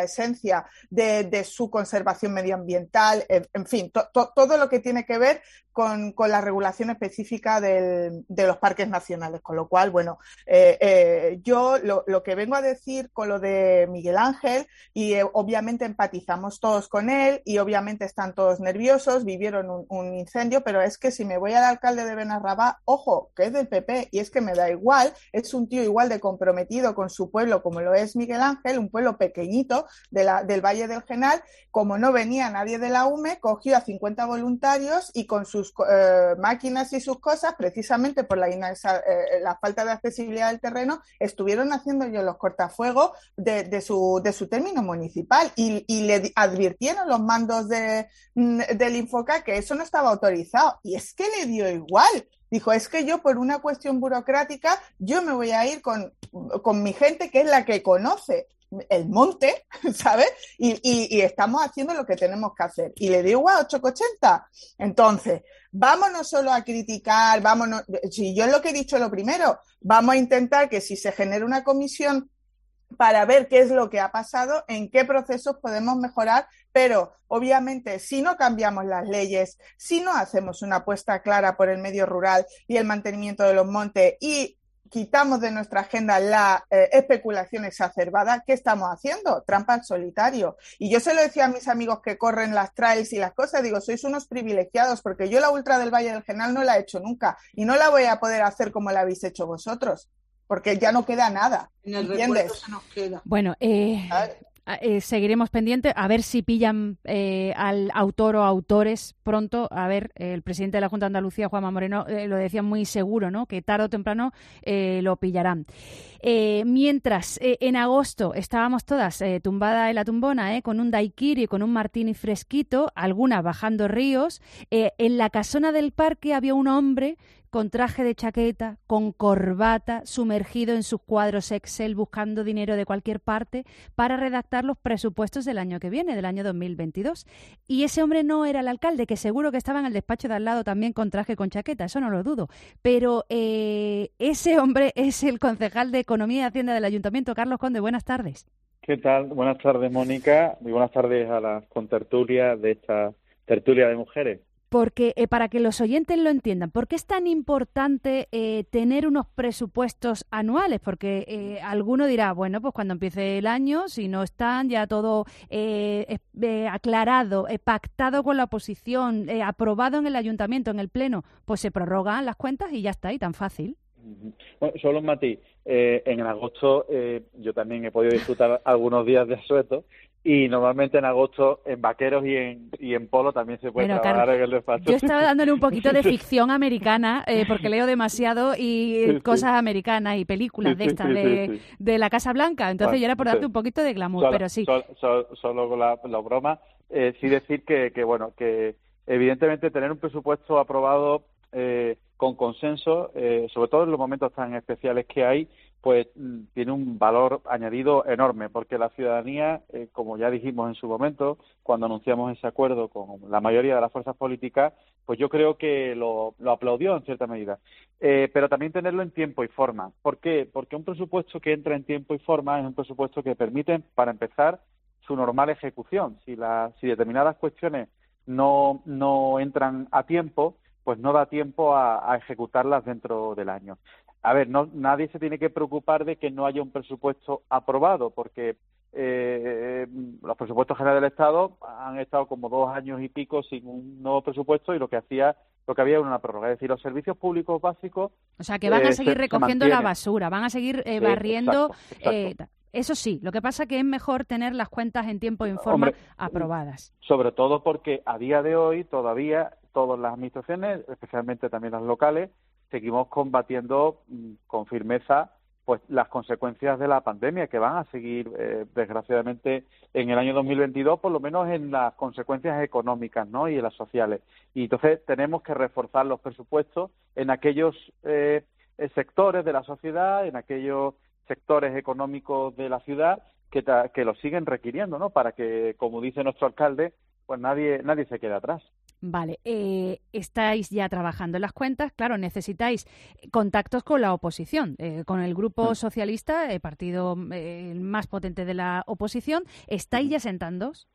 [SPEAKER 19] esencia de, de su conservación medioambiental, en, en fin, to, to, todo lo que tiene que ver con, con la regulación específica del, de los parques nacionales. Con lo cual, bueno, eh, eh, yo lo, lo que vengo a decir con lo de Miguel Ángel, y eh, obviamente empatizamos todos con él y obviamente están todos nerviosos, vivieron un, un incendio, pero es que si me voy al alcalde de Benarrabá, ojo, que es del P P, y es que me da igual, es un tío igual de comprometido con su pueblo como lo es Miguel Ángel, un pueblo pequeñito de la, del Valle del Genal. Como no venía nadie de la U M E, cogió a cincuenta voluntarios y con sus eh, máquinas y sus cosas, precisamente por la, inesa, eh, la falta de accesibilidad del terreno, estuvieron haciendo ellos los cortafuegos de, de, su, de su término municipal y, y le advirtieron los mandos de, del Infoca que eso no estaba autorizado, y es que le dio igual. Dijo, es que yo por una cuestión burocrática yo me voy a ir con, con mi gente, que es la que conoce el monte, ¿sabes? Y, y, y estamos haciendo lo que tenemos que hacer. Y le dio igual ocho ochenta. Entonces, vámonos solo a criticar, vámonos, si yo es lo que he dicho lo primero, vamos a intentar que si se genera una comisión para ver qué es lo que ha pasado, en qué procesos podemos mejorar, pero obviamente si no cambiamos las leyes, si no hacemos una apuesta clara por el medio rural y el mantenimiento de los montes y quitamos de nuestra agenda la eh, especulación exacerbada, ¿qué estamos haciendo? Trampa al solitario. Y yo se lo decía a mis amigos que corren las trails y las cosas, digo, sois unos privilegiados, porque yo la Ultra del Valle del Genal no la he hecho nunca y no la voy a poder hacer como la habéis hecho vosotros, porque ya no queda nada,
[SPEAKER 20] En el
[SPEAKER 19] ¿entiendes?
[SPEAKER 20] recuerdo se nos queda.
[SPEAKER 3] Bueno, eh, eh, seguiremos pendientes a ver si pillan eh, al autor o autores pronto. A ver, eh, el presidente de la Junta de Andalucía, Juanma Moreno, eh, lo decía muy seguro, ¿no? Que tarde o temprano eh, lo pillarán. Eh, mientras, eh, en agosto estábamos todas eh, tumbadas en la tumbona, eh, con un daiquiri y con un martini fresquito, algunas bajando ríos. Eh, en la casona del parque había un hombre con traje de chaqueta, con corbata, sumergido en sus cuadros Excel, buscando dinero de cualquier parte para redactar los presupuestos del año que viene, del año dos mil veintidós. Y ese hombre no era el alcalde, que seguro que estaba en el despacho de al lado también con traje y con chaqueta, eso no lo dudo. Pero eh, ese hombre es el concejal de Economía y Hacienda del Ayuntamiento, Carlos Conde. Buenas tardes.
[SPEAKER 2] ¿Qué tal? Buenas tardes, Mónica, y buenas tardes a las contertulias de esta tertulia de mujeres.
[SPEAKER 3] Porque eh, para que los oyentes lo entiendan, ¿por qué es tan importante eh, tener unos presupuestos anuales? Porque eh, alguno dirá, bueno, pues cuando empiece el año, si no están ya todo eh, eh, aclarado, eh, pactado con la oposición, eh, aprobado en el ayuntamiento, en el pleno, pues se prorrogan las cuentas y ya está, y tan fácil.
[SPEAKER 2] Bueno, solo un matiz. Eh, en agosto eh, yo también he podido disfrutar algunos días de asueto, y normalmente en agosto en vaqueros y en, y en polo también se puede
[SPEAKER 3] Bueno,
[SPEAKER 2] trabajar
[SPEAKER 3] Carlos,
[SPEAKER 2] en el despacho.
[SPEAKER 3] Yo estaba dándole un poquito de ficción americana, eh, porque leo demasiado y
[SPEAKER 2] Sí, sí.
[SPEAKER 3] cosas americanas y películas
[SPEAKER 2] Sí,
[SPEAKER 3] de
[SPEAKER 2] sí,
[SPEAKER 3] estas
[SPEAKER 2] sí,
[SPEAKER 3] de,
[SPEAKER 2] sí, sí.
[SPEAKER 3] de la Casa Blanca. Entonces
[SPEAKER 2] Bueno,
[SPEAKER 3] yo era por darte
[SPEAKER 2] sí.
[SPEAKER 3] un poquito de glamour,
[SPEAKER 2] Solo,
[SPEAKER 3] pero sí.
[SPEAKER 2] Solo, solo, solo con la, la broma, eh, sí decir que, que, bueno, que evidentemente tener un presupuesto aprobado eh, con consenso, eh, sobre todo en los momentos tan especiales que hay, pues tiene un valor añadido enorme, porque la ciudadanía, eh, como ya dijimos en su momento, cuando anunciamos ese acuerdo con la mayoría de las fuerzas políticas, pues yo creo que lo, lo aplaudió en cierta medida. Eh, pero también tenerlo en tiempo y forma. ¿Por qué? Porque un presupuesto que entra en tiempo y forma es un presupuesto que permite, para empezar, su normal ejecución. Si, la, si determinadas cuestiones no, no entran a tiempo, pues no da tiempo a, a ejecutarlas dentro del año. A ver, no, nadie se tiene que preocupar de que no haya un presupuesto aprobado, porque eh, los presupuestos generales del Estado han estado como dos años y pico sin un nuevo presupuesto, y lo que hacía, lo que había era una prórroga. Es decir, los servicios públicos básicos.
[SPEAKER 3] O sea, que van a
[SPEAKER 2] eh,
[SPEAKER 3] seguir
[SPEAKER 2] se,
[SPEAKER 3] recogiendo
[SPEAKER 2] se
[SPEAKER 3] la basura, van a seguir eh, barriendo.
[SPEAKER 2] Exacto, exacto.
[SPEAKER 3] Eh, eso sí, lo que pasa es que es mejor tener las cuentas en tiempo y en forma
[SPEAKER 2] Hombre,
[SPEAKER 3] aprobadas.
[SPEAKER 2] Sobre todo porque a día de hoy todavía todas las administraciones, especialmente también las locales, seguimos combatiendo mmm, con firmeza pues las consecuencias de la pandemia, que van a seguir eh, desgraciadamente en el año dos mil veintidós, por lo menos en las consecuencias económicas, ¿no?, y en las sociales. Y entonces tenemos que reforzar los presupuestos en aquellos eh, sectores de la sociedad, en aquellos sectores económicos de la ciudad que, ta, que lo siguen requiriendo, ¿no?, para que, como dice nuestro alcalde, pues nadie nadie se quede atrás.
[SPEAKER 3] Vale, eh, estáis ya trabajando en las cuentas, claro, necesitáis contactos con la oposición, eh, con el Grupo Socialista, el partido eh, más potente de la oposición. ¿Estáis ya sentándoos?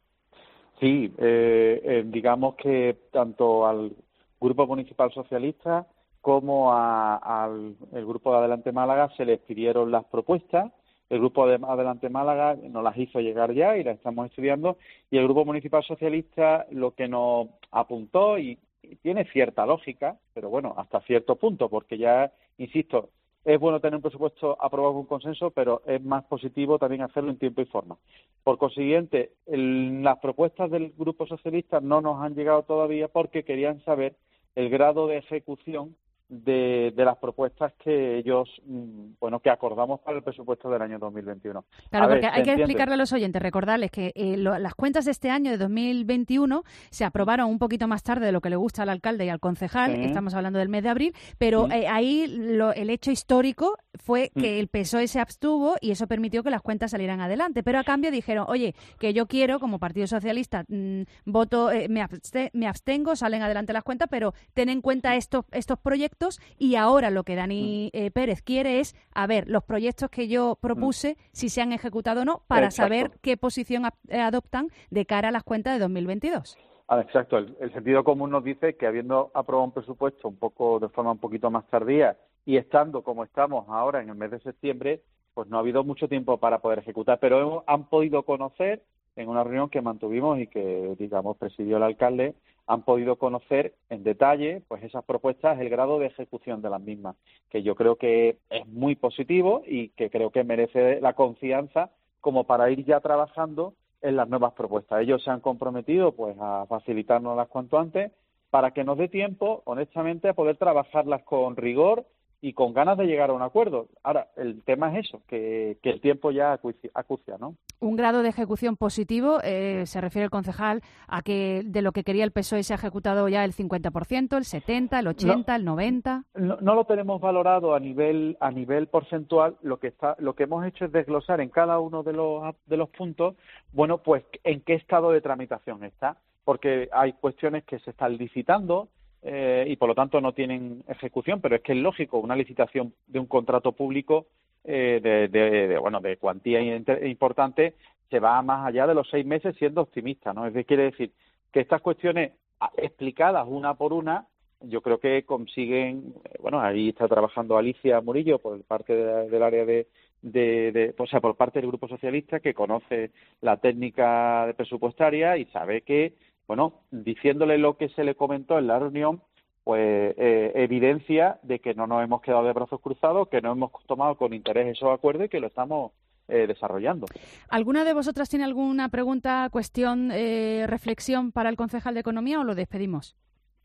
[SPEAKER 2] Sí, eh, eh, digamos que tanto al Grupo Municipal Socialista como a, al el Grupo de Adelante Málaga se les pidieron las propuestas. El Grupo de Adelante Málaga nos las hizo llegar ya y las estamos estudiando, y el Grupo Municipal Socialista lo que nos apuntó, y, y tiene cierta lógica, pero bueno, hasta cierto punto, porque ya, insisto, es bueno tener un presupuesto aprobado con consenso, pero es más positivo también hacerlo en tiempo y forma. Por consiguiente, el, las propuestas del Grupo Socialista no nos han llegado todavía porque querían saber el grado de ejecución de, de las propuestas que ellos, bueno, que acordamos para el presupuesto del año dos mil veintiuno.
[SPEAKER 3] Claro,
[SPEAKER 2] A ver,
[SPEAKER 3] porque hay
[SPEAKER 2] ¿se
[SPEAKER 3] que
[SPEAKER 2] entiende?
[SPEAKER 3] explicarle a los oyentes, recordarles que eh, lo, las cuentas de este año, de dos mil veintiuno, se aprobaron un poquito más tarde de lo que le gusta al alcalde y al concejal,
[SPEAKER 2] Sí.
[SPEAKER 3] estamos hablando del mes de abril, pero
[SPEAKER 2] Sí.
[SPEAKER 3] eh, ahí lo, el hecho histórico fue
[SPEAKER 2] Mm.
[SPEAKER 3] que el P S O E se abstuvo y eso permitió que las cuentas salieran adelante, pero a cambio dijeron, oye, que yo quiero, como Partido Socialista, mmm, voto, eh, me, abste- me abstengo, salen adelante las cuentas, pero ten en cuenta estos, estos proyectos, y ahora lo que Dani eh, Pérez quiere es, a ver, los proyectos que yo propuse, si se han ejecutado o no, para
[SPEAKER 2] Exacto.
[SPEAKER 3] saber qué posición ap- eh, adoptan de cara a las cuentas de dos mil veintidós.
[SPEAKER 2] Ah, exacto. El, el sentido común nos dice que habiendo aprobado un presupuesto un poco de forma un poquito más tardía y estando como estamos ahora en el mes de septiembre, pues no ha habido mucho tiempo para poder ejecutar, pero hemos, han podido conocer en una reunión que mantuvimos y que, digamos, presidió el alcalde, han podido conocer en detalle pues esas propuestas, el grado de ejecución de las mismas, que yo creo que es muy positivo y que creo que merece la confianza como para ir ya trabajando en las nuevas propuestas. Ellos se han comprometido pues a facilitárnoslas cuanto antes para que nos dé tiempo, honestamente, a poder trabajarlas con rigor y con ganas de llegar a un acuerdo. Ahora, el tema es eso, que, que el tiempo ya acucia, acucia, ¿no?
[SPEAKER 3] Un grado de ejecución positivo, eh, se refiere el concejal a que de lo que quería el P S O E se ha ejecutado ya el cincuenta por ciento, el setenta por ciento, el ochenta por ciento, el noventa por ciento.
[SPEAKER 2] No, no lo tenemos valorado a nivel a nivel porcentual. Lo que está lo que hemos hecho es desglosar en cada uno de los de los puntos, bueno, pues en qué estado de tramitación está, porque hay cuestiones que se están licitando eh, y por lo tanto no tienen ejecución, pero es que es lógico, una licitación de un contrato público eh, de, de, de bueno de cuantía importante se va más allá de los seis meses, siendo optimista, ¿no? Es decir, quiere decir que estas cuestiones explicadas una por una, yo creo que consiguen, bueno, ahí está trabajando Alicia Murillo por parte de, del área de, de, de, o sea, por parte del Grupo Socialista, que conoce la técnica de presupuestaria y sabe que, bueno, diciéndole lo que se le comentó en la reunión, pues eh, evidencia de que no nos hemos quedado de brazos cruzados, que no hemos tomado con interés esos acuerdos y que lo estamos eh, desarrollando.
[SPEAKER 3] ¿Alguna de vosotras tiene alguna pregunta, cuestión, eh, reflexión para el concejal de Economía o lo despedimos?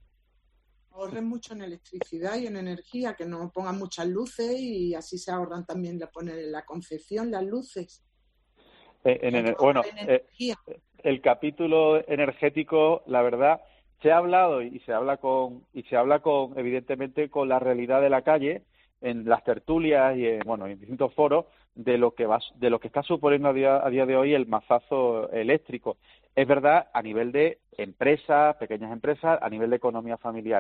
[SPEAKER 20] Ahorren mucho en electricidad y en energía, que no pongan muchas luces y así se ahorran también la poner en la concepción las luces.
[SPEAKER 2] Eh, en ener- bueno, eh, el capítulo energético, la verdad, se ha hablado y se habla con y se habla con evidentemente con la realidad de la calle en las tertulias y en, bueno, en distintos foros de lo que va de lo que está suponiendo a día, a día de hoy el mazazo eléctrico. Es verdad a nivel de empresas, pequeñas empresas, a nivel de economía familiar.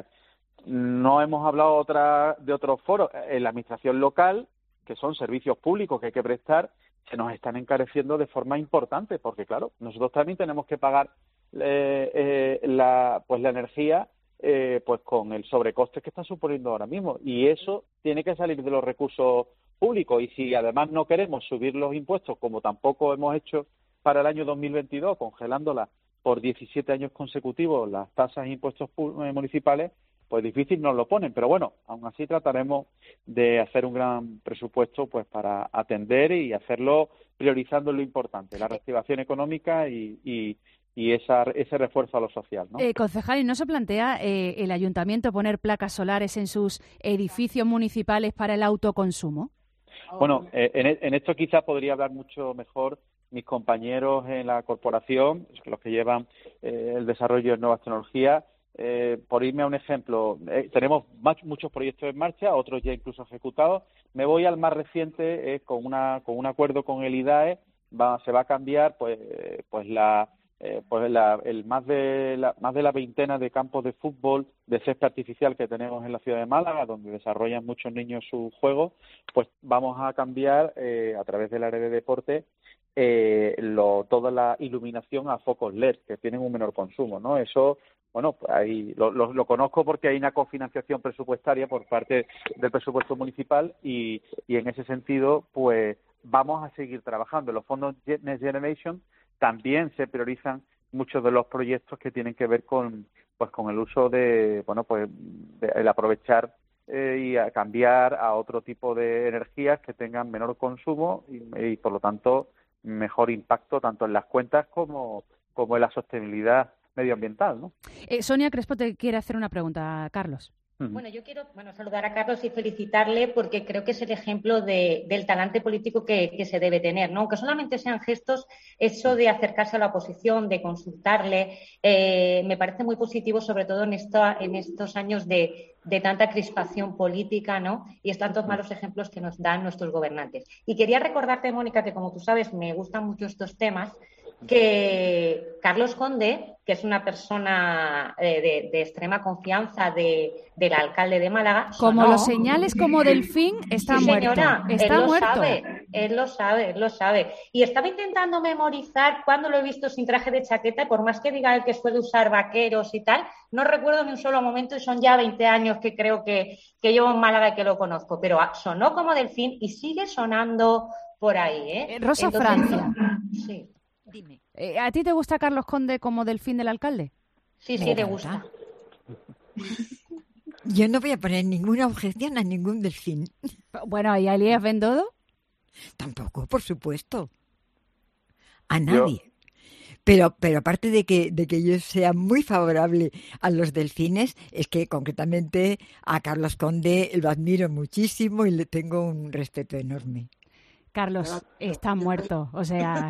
[SPEAKER 2] No hemos hablado otra, de otros foros. En la administración local, que son servicios públicos que hay que prestar, se nos están encareciendo de forma importante, porque claro, nosotros también tenemos que pagar eh, eh, la pues la energía eh, pues con el sobrecoste que está suponiendo ahora mismo, y eso tiene que salir de los recursos públicos. Y si además no queremos subir los impuestos, como tampoco hemos hecho para el año dos mil veintidós, congelándola por diecisiete años consecutivos las tasas e impuestos municipales, pues difícil nos lo ponen. Pero bueno, aún así trataremos de hacer un gran presupuesto pues para atender y hacerlo priorizando lo importante, la reactivación económica y, y, y esa, ese refuerzo a lo social, ¿no?
[SPEAKER 3] Eh, concejal, ¿y no se plantea eh, el ayuntamiento poner placas solares en sus edificios municipales para el autoconsumo?
[SPEAKER 2] Bueno, eh, en, en esto quizás podría hablar mucho mejor mis compañeros en la corporación, los que llevan eh, el desarrollo de nuevas tecnologías. Eh, por irme a un ejemplo, eh, tenemos más, muchos proyectos en marcha, otros ya incluso ejecutados. Me voy al más reciente, eh, con una con un acuerdo con el I D A E, va, se va a cambiar pues pues la eh, pues la, el más de la, más de la veintena de campos de fútbol de césped artificial que tenemos en la ciudad de Málaga, donde desarrollan muchos niños su juego, pues vamos a cambiar eh, a través del área de deporte eh, lo, toda la iluminación a focos L E D, que tienen un menor consumo, ¿no? Eso, bueno, pues ahí lo, lo, lo conozco porque hay una cofinanciación presupuestaria por parte del presupuesto municipal y, y en ese sentido, pues vamos a seguir trabajando. Los fondos Next Generation también se priorizan muchos de los proyectos que tienen que ver con pues con el uso de, bueno, pues de, el aprovechar eh, y a cambiar a otro tipo de energías que tengan menor consumo y, y por lo tanto mejor impacto tanto en las cuentas como, como en la sostenibilidad medioambiental, ¿no?
[SPEAKER 3] Eh, Sonia Crespo te quiere hacer una pregunta, Carlos.
[SPEAKER 21] Bueno, yo quiero bueno, saludar a Carlos y felicitarle porque creo que es el ejemplo de, del talante político que, que se debe tener, ¿no? Aunque solamente sean gestos, eso de acercarse a la oposición, de consultarle, eh, me parece muy positivo, sobre todo en, esta, en estos años de, de tanta crispación política, ¿no? Y es tantos malos ejemplos que nos dan nuestros gobernantes. Y quería recordarte, Mónica, que como tú sabes, me gustan mucho estos temas, que Carlos Conde, que es una persona eh, de, de extrema confianza de, del alcalde de Málaga,
[SPEAKER 3] Como
[SPEAKER 21] sonó.
[SPEAKER 3] lo señales como Delfín, está
[SPEAKER 21] Sí,
[SPEAKER 3] muerto.
[SPEAKER 21] señora,
[SPEAKER 3] Está
[SPEAKER 21] él lo
[SPEAKER 3] muerto.
[SPEAKER 21] sabe, él lo sabe, él lo sabe. Y estaba intentando memorizar cuándo lo he visto sin traje de chaqueta, y por más que diga él que suele usar vaqueros y tal, no recuerdo ni un solo momento, y son ya veinte años que creo que, que llevo en Málaga y que lo conozco. Pero sonó como Delfín y sigue sonando por ahí, ¿eh?
[SPEAKER 3] Rosa
[SPEAKER 21] Entonces,
[SPEAKER 3] Francia.
[SPEAKER 21] Sí.
[SPEAKER 5] Dime.
[SPEAKER 3] Eh, ¿A ti te gusta Carlos Conde como Delfín del alcalde?
[SPEAKER 21] Sí, sí, le gusta.
[SPEAKER 5] Yo no voy a poner ninguna objeción a ningún delfín.
[SPEAKER 3] Bueno, ¿y a Elías Bendodo?
[SPEAKER 5] Tampoco, por supuesto. A nadie. Yo... Pero, pero aparte de que, de que yo sea muy favorable a los delfines, es que concretamente a Carlos Conde lo admiro muchísimo y le tengo un respeto enorme.
[SPEAKER 3] Carlos está muerto, o sea,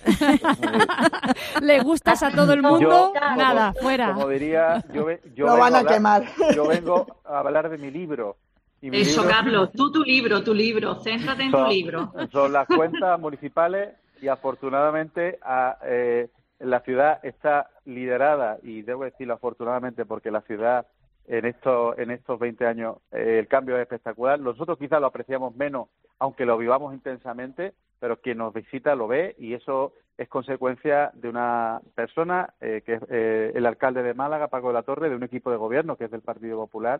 [SPEAKER 3] le gustas a todo el mundo,
[SPEAKER 2] yo,
[SPEAKER 3] nada,
[SPEAKER 2] como,
[SPEAKER 3] fuera.
[SPEAKER 2] Como diría, yo, yo,
[SPEAKER 19] Lo van a,
[SPEAKER 2] a hablar,
[SPEAKER 19] quemar.
[SPEAKER 2] Yo vengo a hablar de mi libro. Y mi
[SPEAKER 18] Eso,
[SPEAKER 2] libro,
[SPEAKER 18] Carlos, tú tu libro, tu libro, céntrate en
[SPEAKER 2] son,
[SPEAKER 18] tu libro.
[SPEAKER 2] Son las cuentas municipales y afortunadamente a, eh, la ciudad está liderada, y debo decirlo afortunadamente porque la ciudad en estos en estos veinte años eh, el cambio es espectacular. Nosotros quizás lo apreciamos menos, aunque lo vivamos intensamente, pero quien nos visita lo ve, y eso es consecuencia de una persona eh, que es eh, el alcalde de Málaga, Paco de la Torre, de un equipo de gobierno que es del Partido Popular,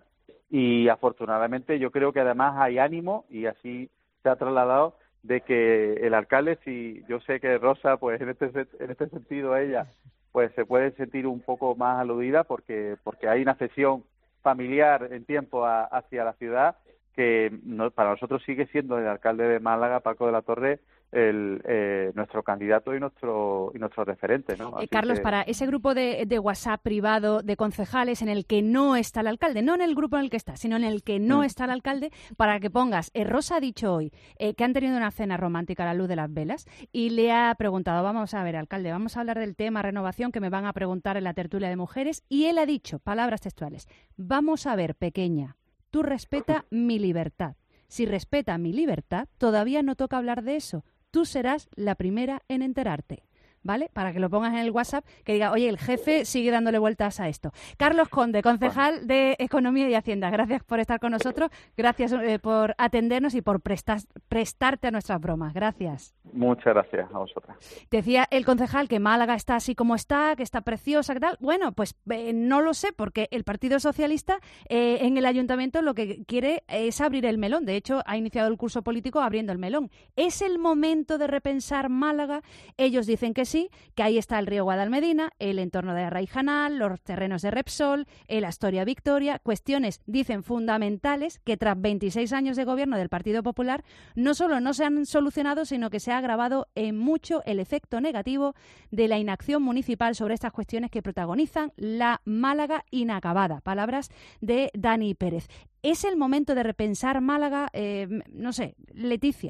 [SPEAKER 2] y afortunadamente yo creo que además hay ánimo, y así se ha trasladado, de que el alcalde, si yo sé que Rosa, pues en este en este sentido ella pues se puede sentir un poco más aludida porque porque hay una cesión familiar en tiempo a, hacia la ciudad que no, para nosotros sigue siendo el alcalde de Málaga, Paco de la Torre, el, eh, nuestro candidato y nuestro y nuestro referente, ¿no?
[SPEAKER 3] Eh, Carlos, que... para ese grupo de, de WhatsApp privado de concejales en el que no está el alcalde, no en el grupo en el que está, sino en el que no mm. está el alcalde, para que pongas, eh, Rosa ha dicho hoy eh, que han tenido una cena romántica a la luz de las velas y le ha preguntado, vamos a ver, alcalde, vamos a hablar del tema renovación que me van a preguntar en la tertulia de mujeres, y él ha dicho, palabras textuales, vamos a ver, pequeña, tú respeta mi libertad. Si respeta mi libertad, todavía no toca hablar de eso. Tú serás la primera en enterarte, ¿vale? Para que lo pongas en el WhatsApp, que diga, oye, el jefe sigue dándole vueltas a esto. Carlos Conde, concejal de Economía y Hacienda, gracias por estar con nosotros, gracias eh, por atendernos y por prestar, prestarte a nuestras bromas. Gracias.
[SPEAKER 2] Muchas gracias a vosotras.
[SPEAKER 3] Decía el concejal que Málaga está así como está, que está preciosa, que tal. Bueno, pues eh, no lo sé, porque el Partido Socialista eh, en el Ayuntamiento lo que quiere es abrir el melón. De hecho, ha iniciado el curso político abriendo el melón. ¿Es el momento de repensar Málaga? Ellos dicen que sí, que ahí está el río Guadalmedina, el entorno de Arraijanal, los terrenos de Repsol, el Astoria Victoria, cuestiones, dicen, fundamentales que tras veintiséis años de gobierno del Partido Popular no solo no se han solucionado, sino que se ha agravado en mucho el efecto negativo de la inacción municipal sobre estas cuestiones que protagonizan la Málaga inacabada. Palabras de Dani Pérez. ¿Es el momento de repensar Málaga? Eh, no sé, Leticia.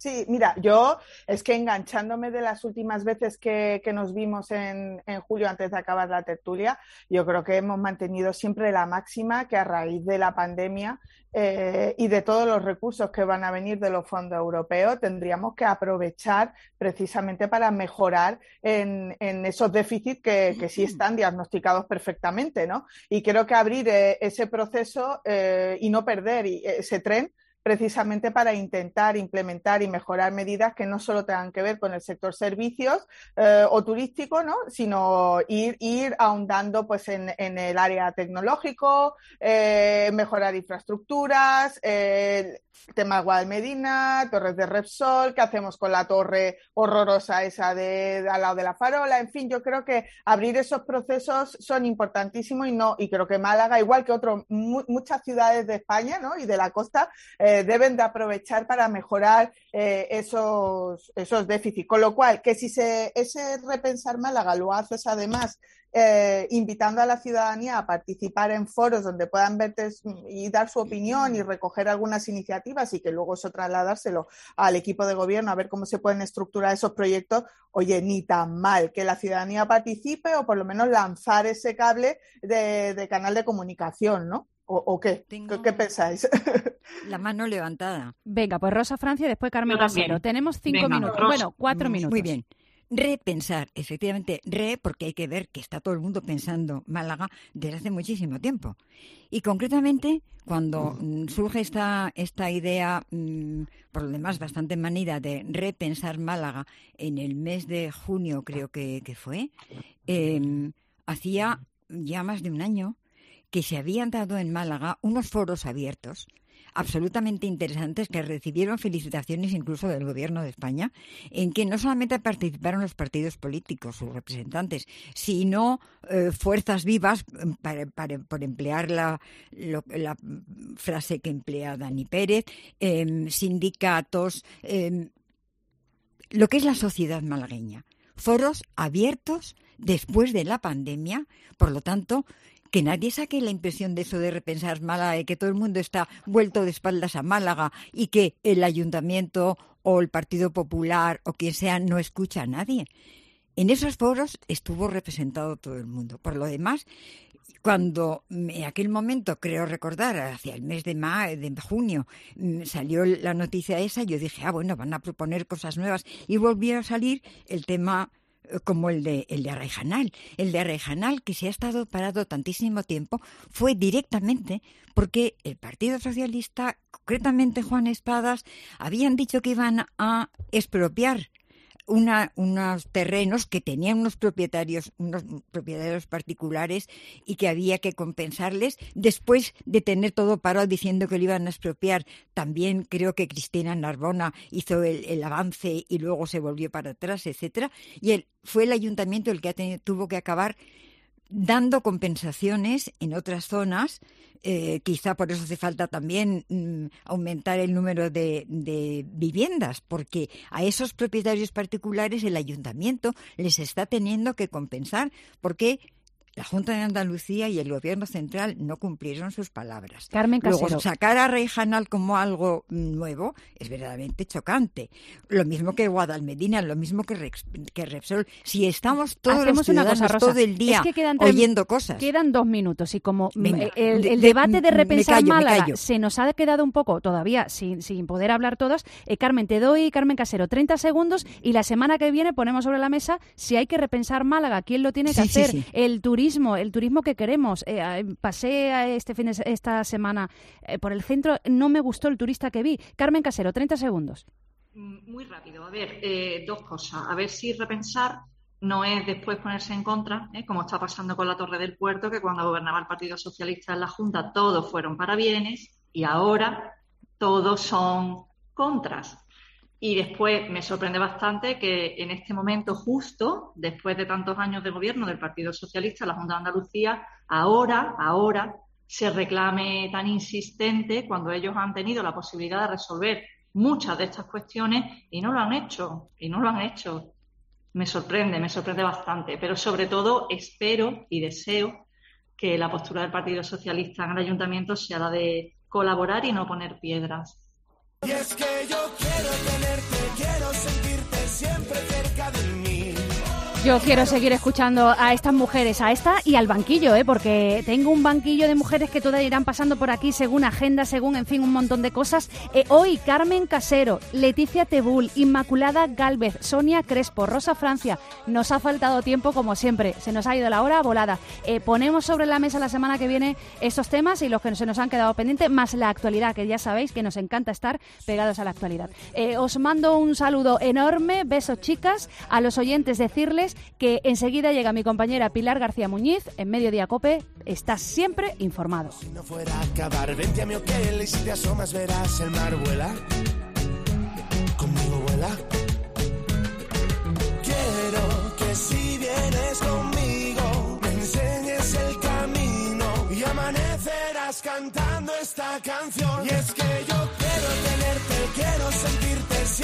[SPEAKER 19] Sí, mira, yo es que enganchándome de las últimas veces que, que nos vimos en, en julio antes de acabar la tertulia, yo creo que hemos mantenido siempre la máxima que a raíz de la pandemia eh, y de todos los recursos que van a venir de los fondos europeos tendríamos que aprovechar precisamente para mejorar en, en esos déficits que, que sí están diagnosticados perfectamente, ¿no? Y creo que abrir eh, ese proceso eh, y no perder ese tren precisamente para intentar implementar y mejorar medidas que no solo tengan que ver con el sector servicios eh, o turístico, ¿no? Sino ir, ir ahondando pues, en, en el área tecnológico, eh, mejorar infraestructuras, eh, tema de Guadalmedina, torres de Repsol, qué hacemos con la torre horrorosa esa de, de al lado de la Farola, en fin, yo creo que abrir esos procesos son importantísimos y no, y creo que Málaga, igual que otros, mu muchas ciudades de España, ¿no? Y de la costa, eh, deben de aprovechar para mejorar eh, esos, esos déficits. Con lo cual, que si se, ese repensar Málaga lo haces además Eh, invitando a la ciudadanía a participar en foros donde puedan verte y dar su opinión y recoger algunas iniciativas y que luego eso trasladárselo al equipo de gobierno a ver cómo se pueden estructurar esos proyectos, oye, ni tan mal, que la ciudadanía participe o por lo menos lanzar ese cable de, de canal de comunicación, ¿no? ¿O, o qué?
[SPEAKER 5] Tengo...
[SPEAKER 19] ¿Qué pensáis?
[SPEAKER 5] La mano levantada.
[SPEAKER 3] Venga, pues Rosa Francia y después Carmen Casero. Tenemos cinco
[SPEAKER 5] Venga,
[SPEAKER 3] minutos,
[SPEAKER 5] Rosa.
[SPEAKER 3] bueno, cuatro minutos.
[SPEAKER 5] Muy bien. Repensar, efectivamente, re, porque hay que ver que está todo el mundo pensando Málaga desde hace muchísimo tiempo. Y concretamente, cuando mm, surge esta, esta idea, mm, por lo demás bastante manida, de repensar Málaga en el mes de junio, creo que, que fue, eh, hacía ya más de un año que se habían dado en Málaga unos foros abiertos absolutamente interesantes que recibieron felicitaciones incluso del Gobierno de España, en que no solamente participaron los partidos políticos, sus representantes, sino eh, fuerzas vivas, para, para, por emplear la, lo, la frase que emplea Dani Pérez, eh, sindicatos, eh, lo que es la sociedad malagueña. Foros abiertos después de la pandemia, por lo tanto, que nadie saque la impresión de eso de repensar Málaga, de que todo el mundo está vuelto de espaldas a Málaga y que el ayuntamiento o el Partido Popular o quien sea no escucha a nadie. En esos foros estuvo representado todo el mundo. Por lo demás, cuando en aquel momento, creo recordar, hacia el mes de, ma de junio, salió la noticia esa, yo dije, ah, bueno, van a proponer cosas nuevas. Y volvió a salir el tema como el de, el de Arraijanal. El de Arraijanal, que se ha estado parado tantísimo tiempo, fue directamente porque el Partido Socialista, concretamente Juan Espadas, habían dicho que iban a expropiar Una, unos terrenos que tenían unos propietarios, unos propietarios particulares y que había que compensarles después de tener todo parado diciendo que lo iban a expropiar. También creo que Cristina Narbona hizo el, el avance y luego se volvió para atrás, etcétera. Y él, fue el ayuntamiento el que tenido, tuvo que acabar dando compensaciones en otras zonas. Eh, quizá por eso hace falta también mm, aumentar el número de, de viviendas, porque a esos propietarios particulares el ayuntamiento les está teniendo que compensar, porque la Junta de Andalucía y el Gobierno Central no cumplieron sus palabras.
[SPEAKER 3] Carmen Casero.
[SPEAKER 5] Luego, sacar a Arraijanal como algo nuevo es verdaderamente chocante. Lo mismo que Guadalmedina, lo mismo que, Rex, que Repsol. Si estamos todos
[SPEAKER 3] Hacemos
[SPEAKER 5] los ciudadanos
[SPEAKER 3] una cosa, Rosa,
[SPEAKER 5] todo el día
[SPEAKER 3] es que quedan
[SPEAKER 5] oyendo cosas.
[SPEAKER 3] Quedan dos minutos y como
[SPEAKER 5] Venga,
[SPEAKER 3] el, el
[SPEAKER 5] de,
[SPEAKER 3] debate de
[SPEAKER 5] me
[SPEAKER 3] repensar
[SPEAKER 5] callo, me
[SPEAKER 3] Málaga
[SPEAKER 5] callo.
[SPEAKER 3] se nos ha quedado un poco todavía sin, sin poder hablar todos, eh, Carmen, te doy, Carmen Casero, treinta segundos y la semana que viene ponemos sobre la mesa si hay que repensar Málaga, quién lo tiene que
[SPEAKER 5] Sí, sí,
[SPEAKER 3] hacer,
[SPEAKER 5] sí.
[SPEAKER 3] el turismo, el turismo que queremos. Eh, pasé este fin de, esta semana eh, por el centro, no me gustó el turista que vi. Carmen Casero, treinta segundos.
[SPEAKER 18] Muy rápido. A ver, eh, dos cosas. A ver si repensar no es después ponerse en contra, ¿eh? Como está pasando con la Torre del Puerto, que cuando gobernaba el Partido Socialista en la Junta todos fueron para bienes y ahora todos son contras. Y después me sorprende bastante que en este momento, justo después de tantos años de gobierno del Partido Socialista, la Junta de Andalucía, ahora, ahora se reclame tan insistente cuando ellos han tenido la posibilidad de resolver muchas de estas cuestiones y no lo han hecho, y no lo han hecho. Me sorprende, me sorprende bastante, pero sobre todo espero y deseo que la postura del Partido Socialista en el Ayuntamiento sea la de colaborar y no poner piedras.
[SPEAKER 16] Y es que yo quiero tenerte, quiero sentirte siempre cerca de mí.
[SPEAKER 3] Yo quiero seguir escuchando a estas mujeres, a esta y al banquillo, ¿eh? Porque tengo un banquillo de mujeres que todas irán pasando por aquí según agenda, según, en fin, un montón de cosas. Eh, hoy, Carmen Casero, Leticia Tebul, Inmaculada Gálvez, Sonia Crespo, Rosa Francia. Nos ha faltado tiempo, como siempre. Se nos ha ido la hora volada. Eh, ponemos sobre la mesa la semana que viene estos temas y los que se nos han quedado pendientes, más la actualidad, que ya sabéis que nos encanta estar pegados a la actualidad. Eh, os mando un saludo enorme, besos chicas, a los oyentes decirles que enseguida llega mi compañera Pilar García Muñiz en Mediodía Cope. Estás siempre informado.
[SPEAKER 16] Si no fuera a acabar, vente a mi hotel y si te asomas verás el mar vuela. Conmigo vuela. Quiero que si vienes conmigo me enseñes el camino y amanecerás cantando esta canción. Y es que yo quiero tenerte, quiero sentirte siempre.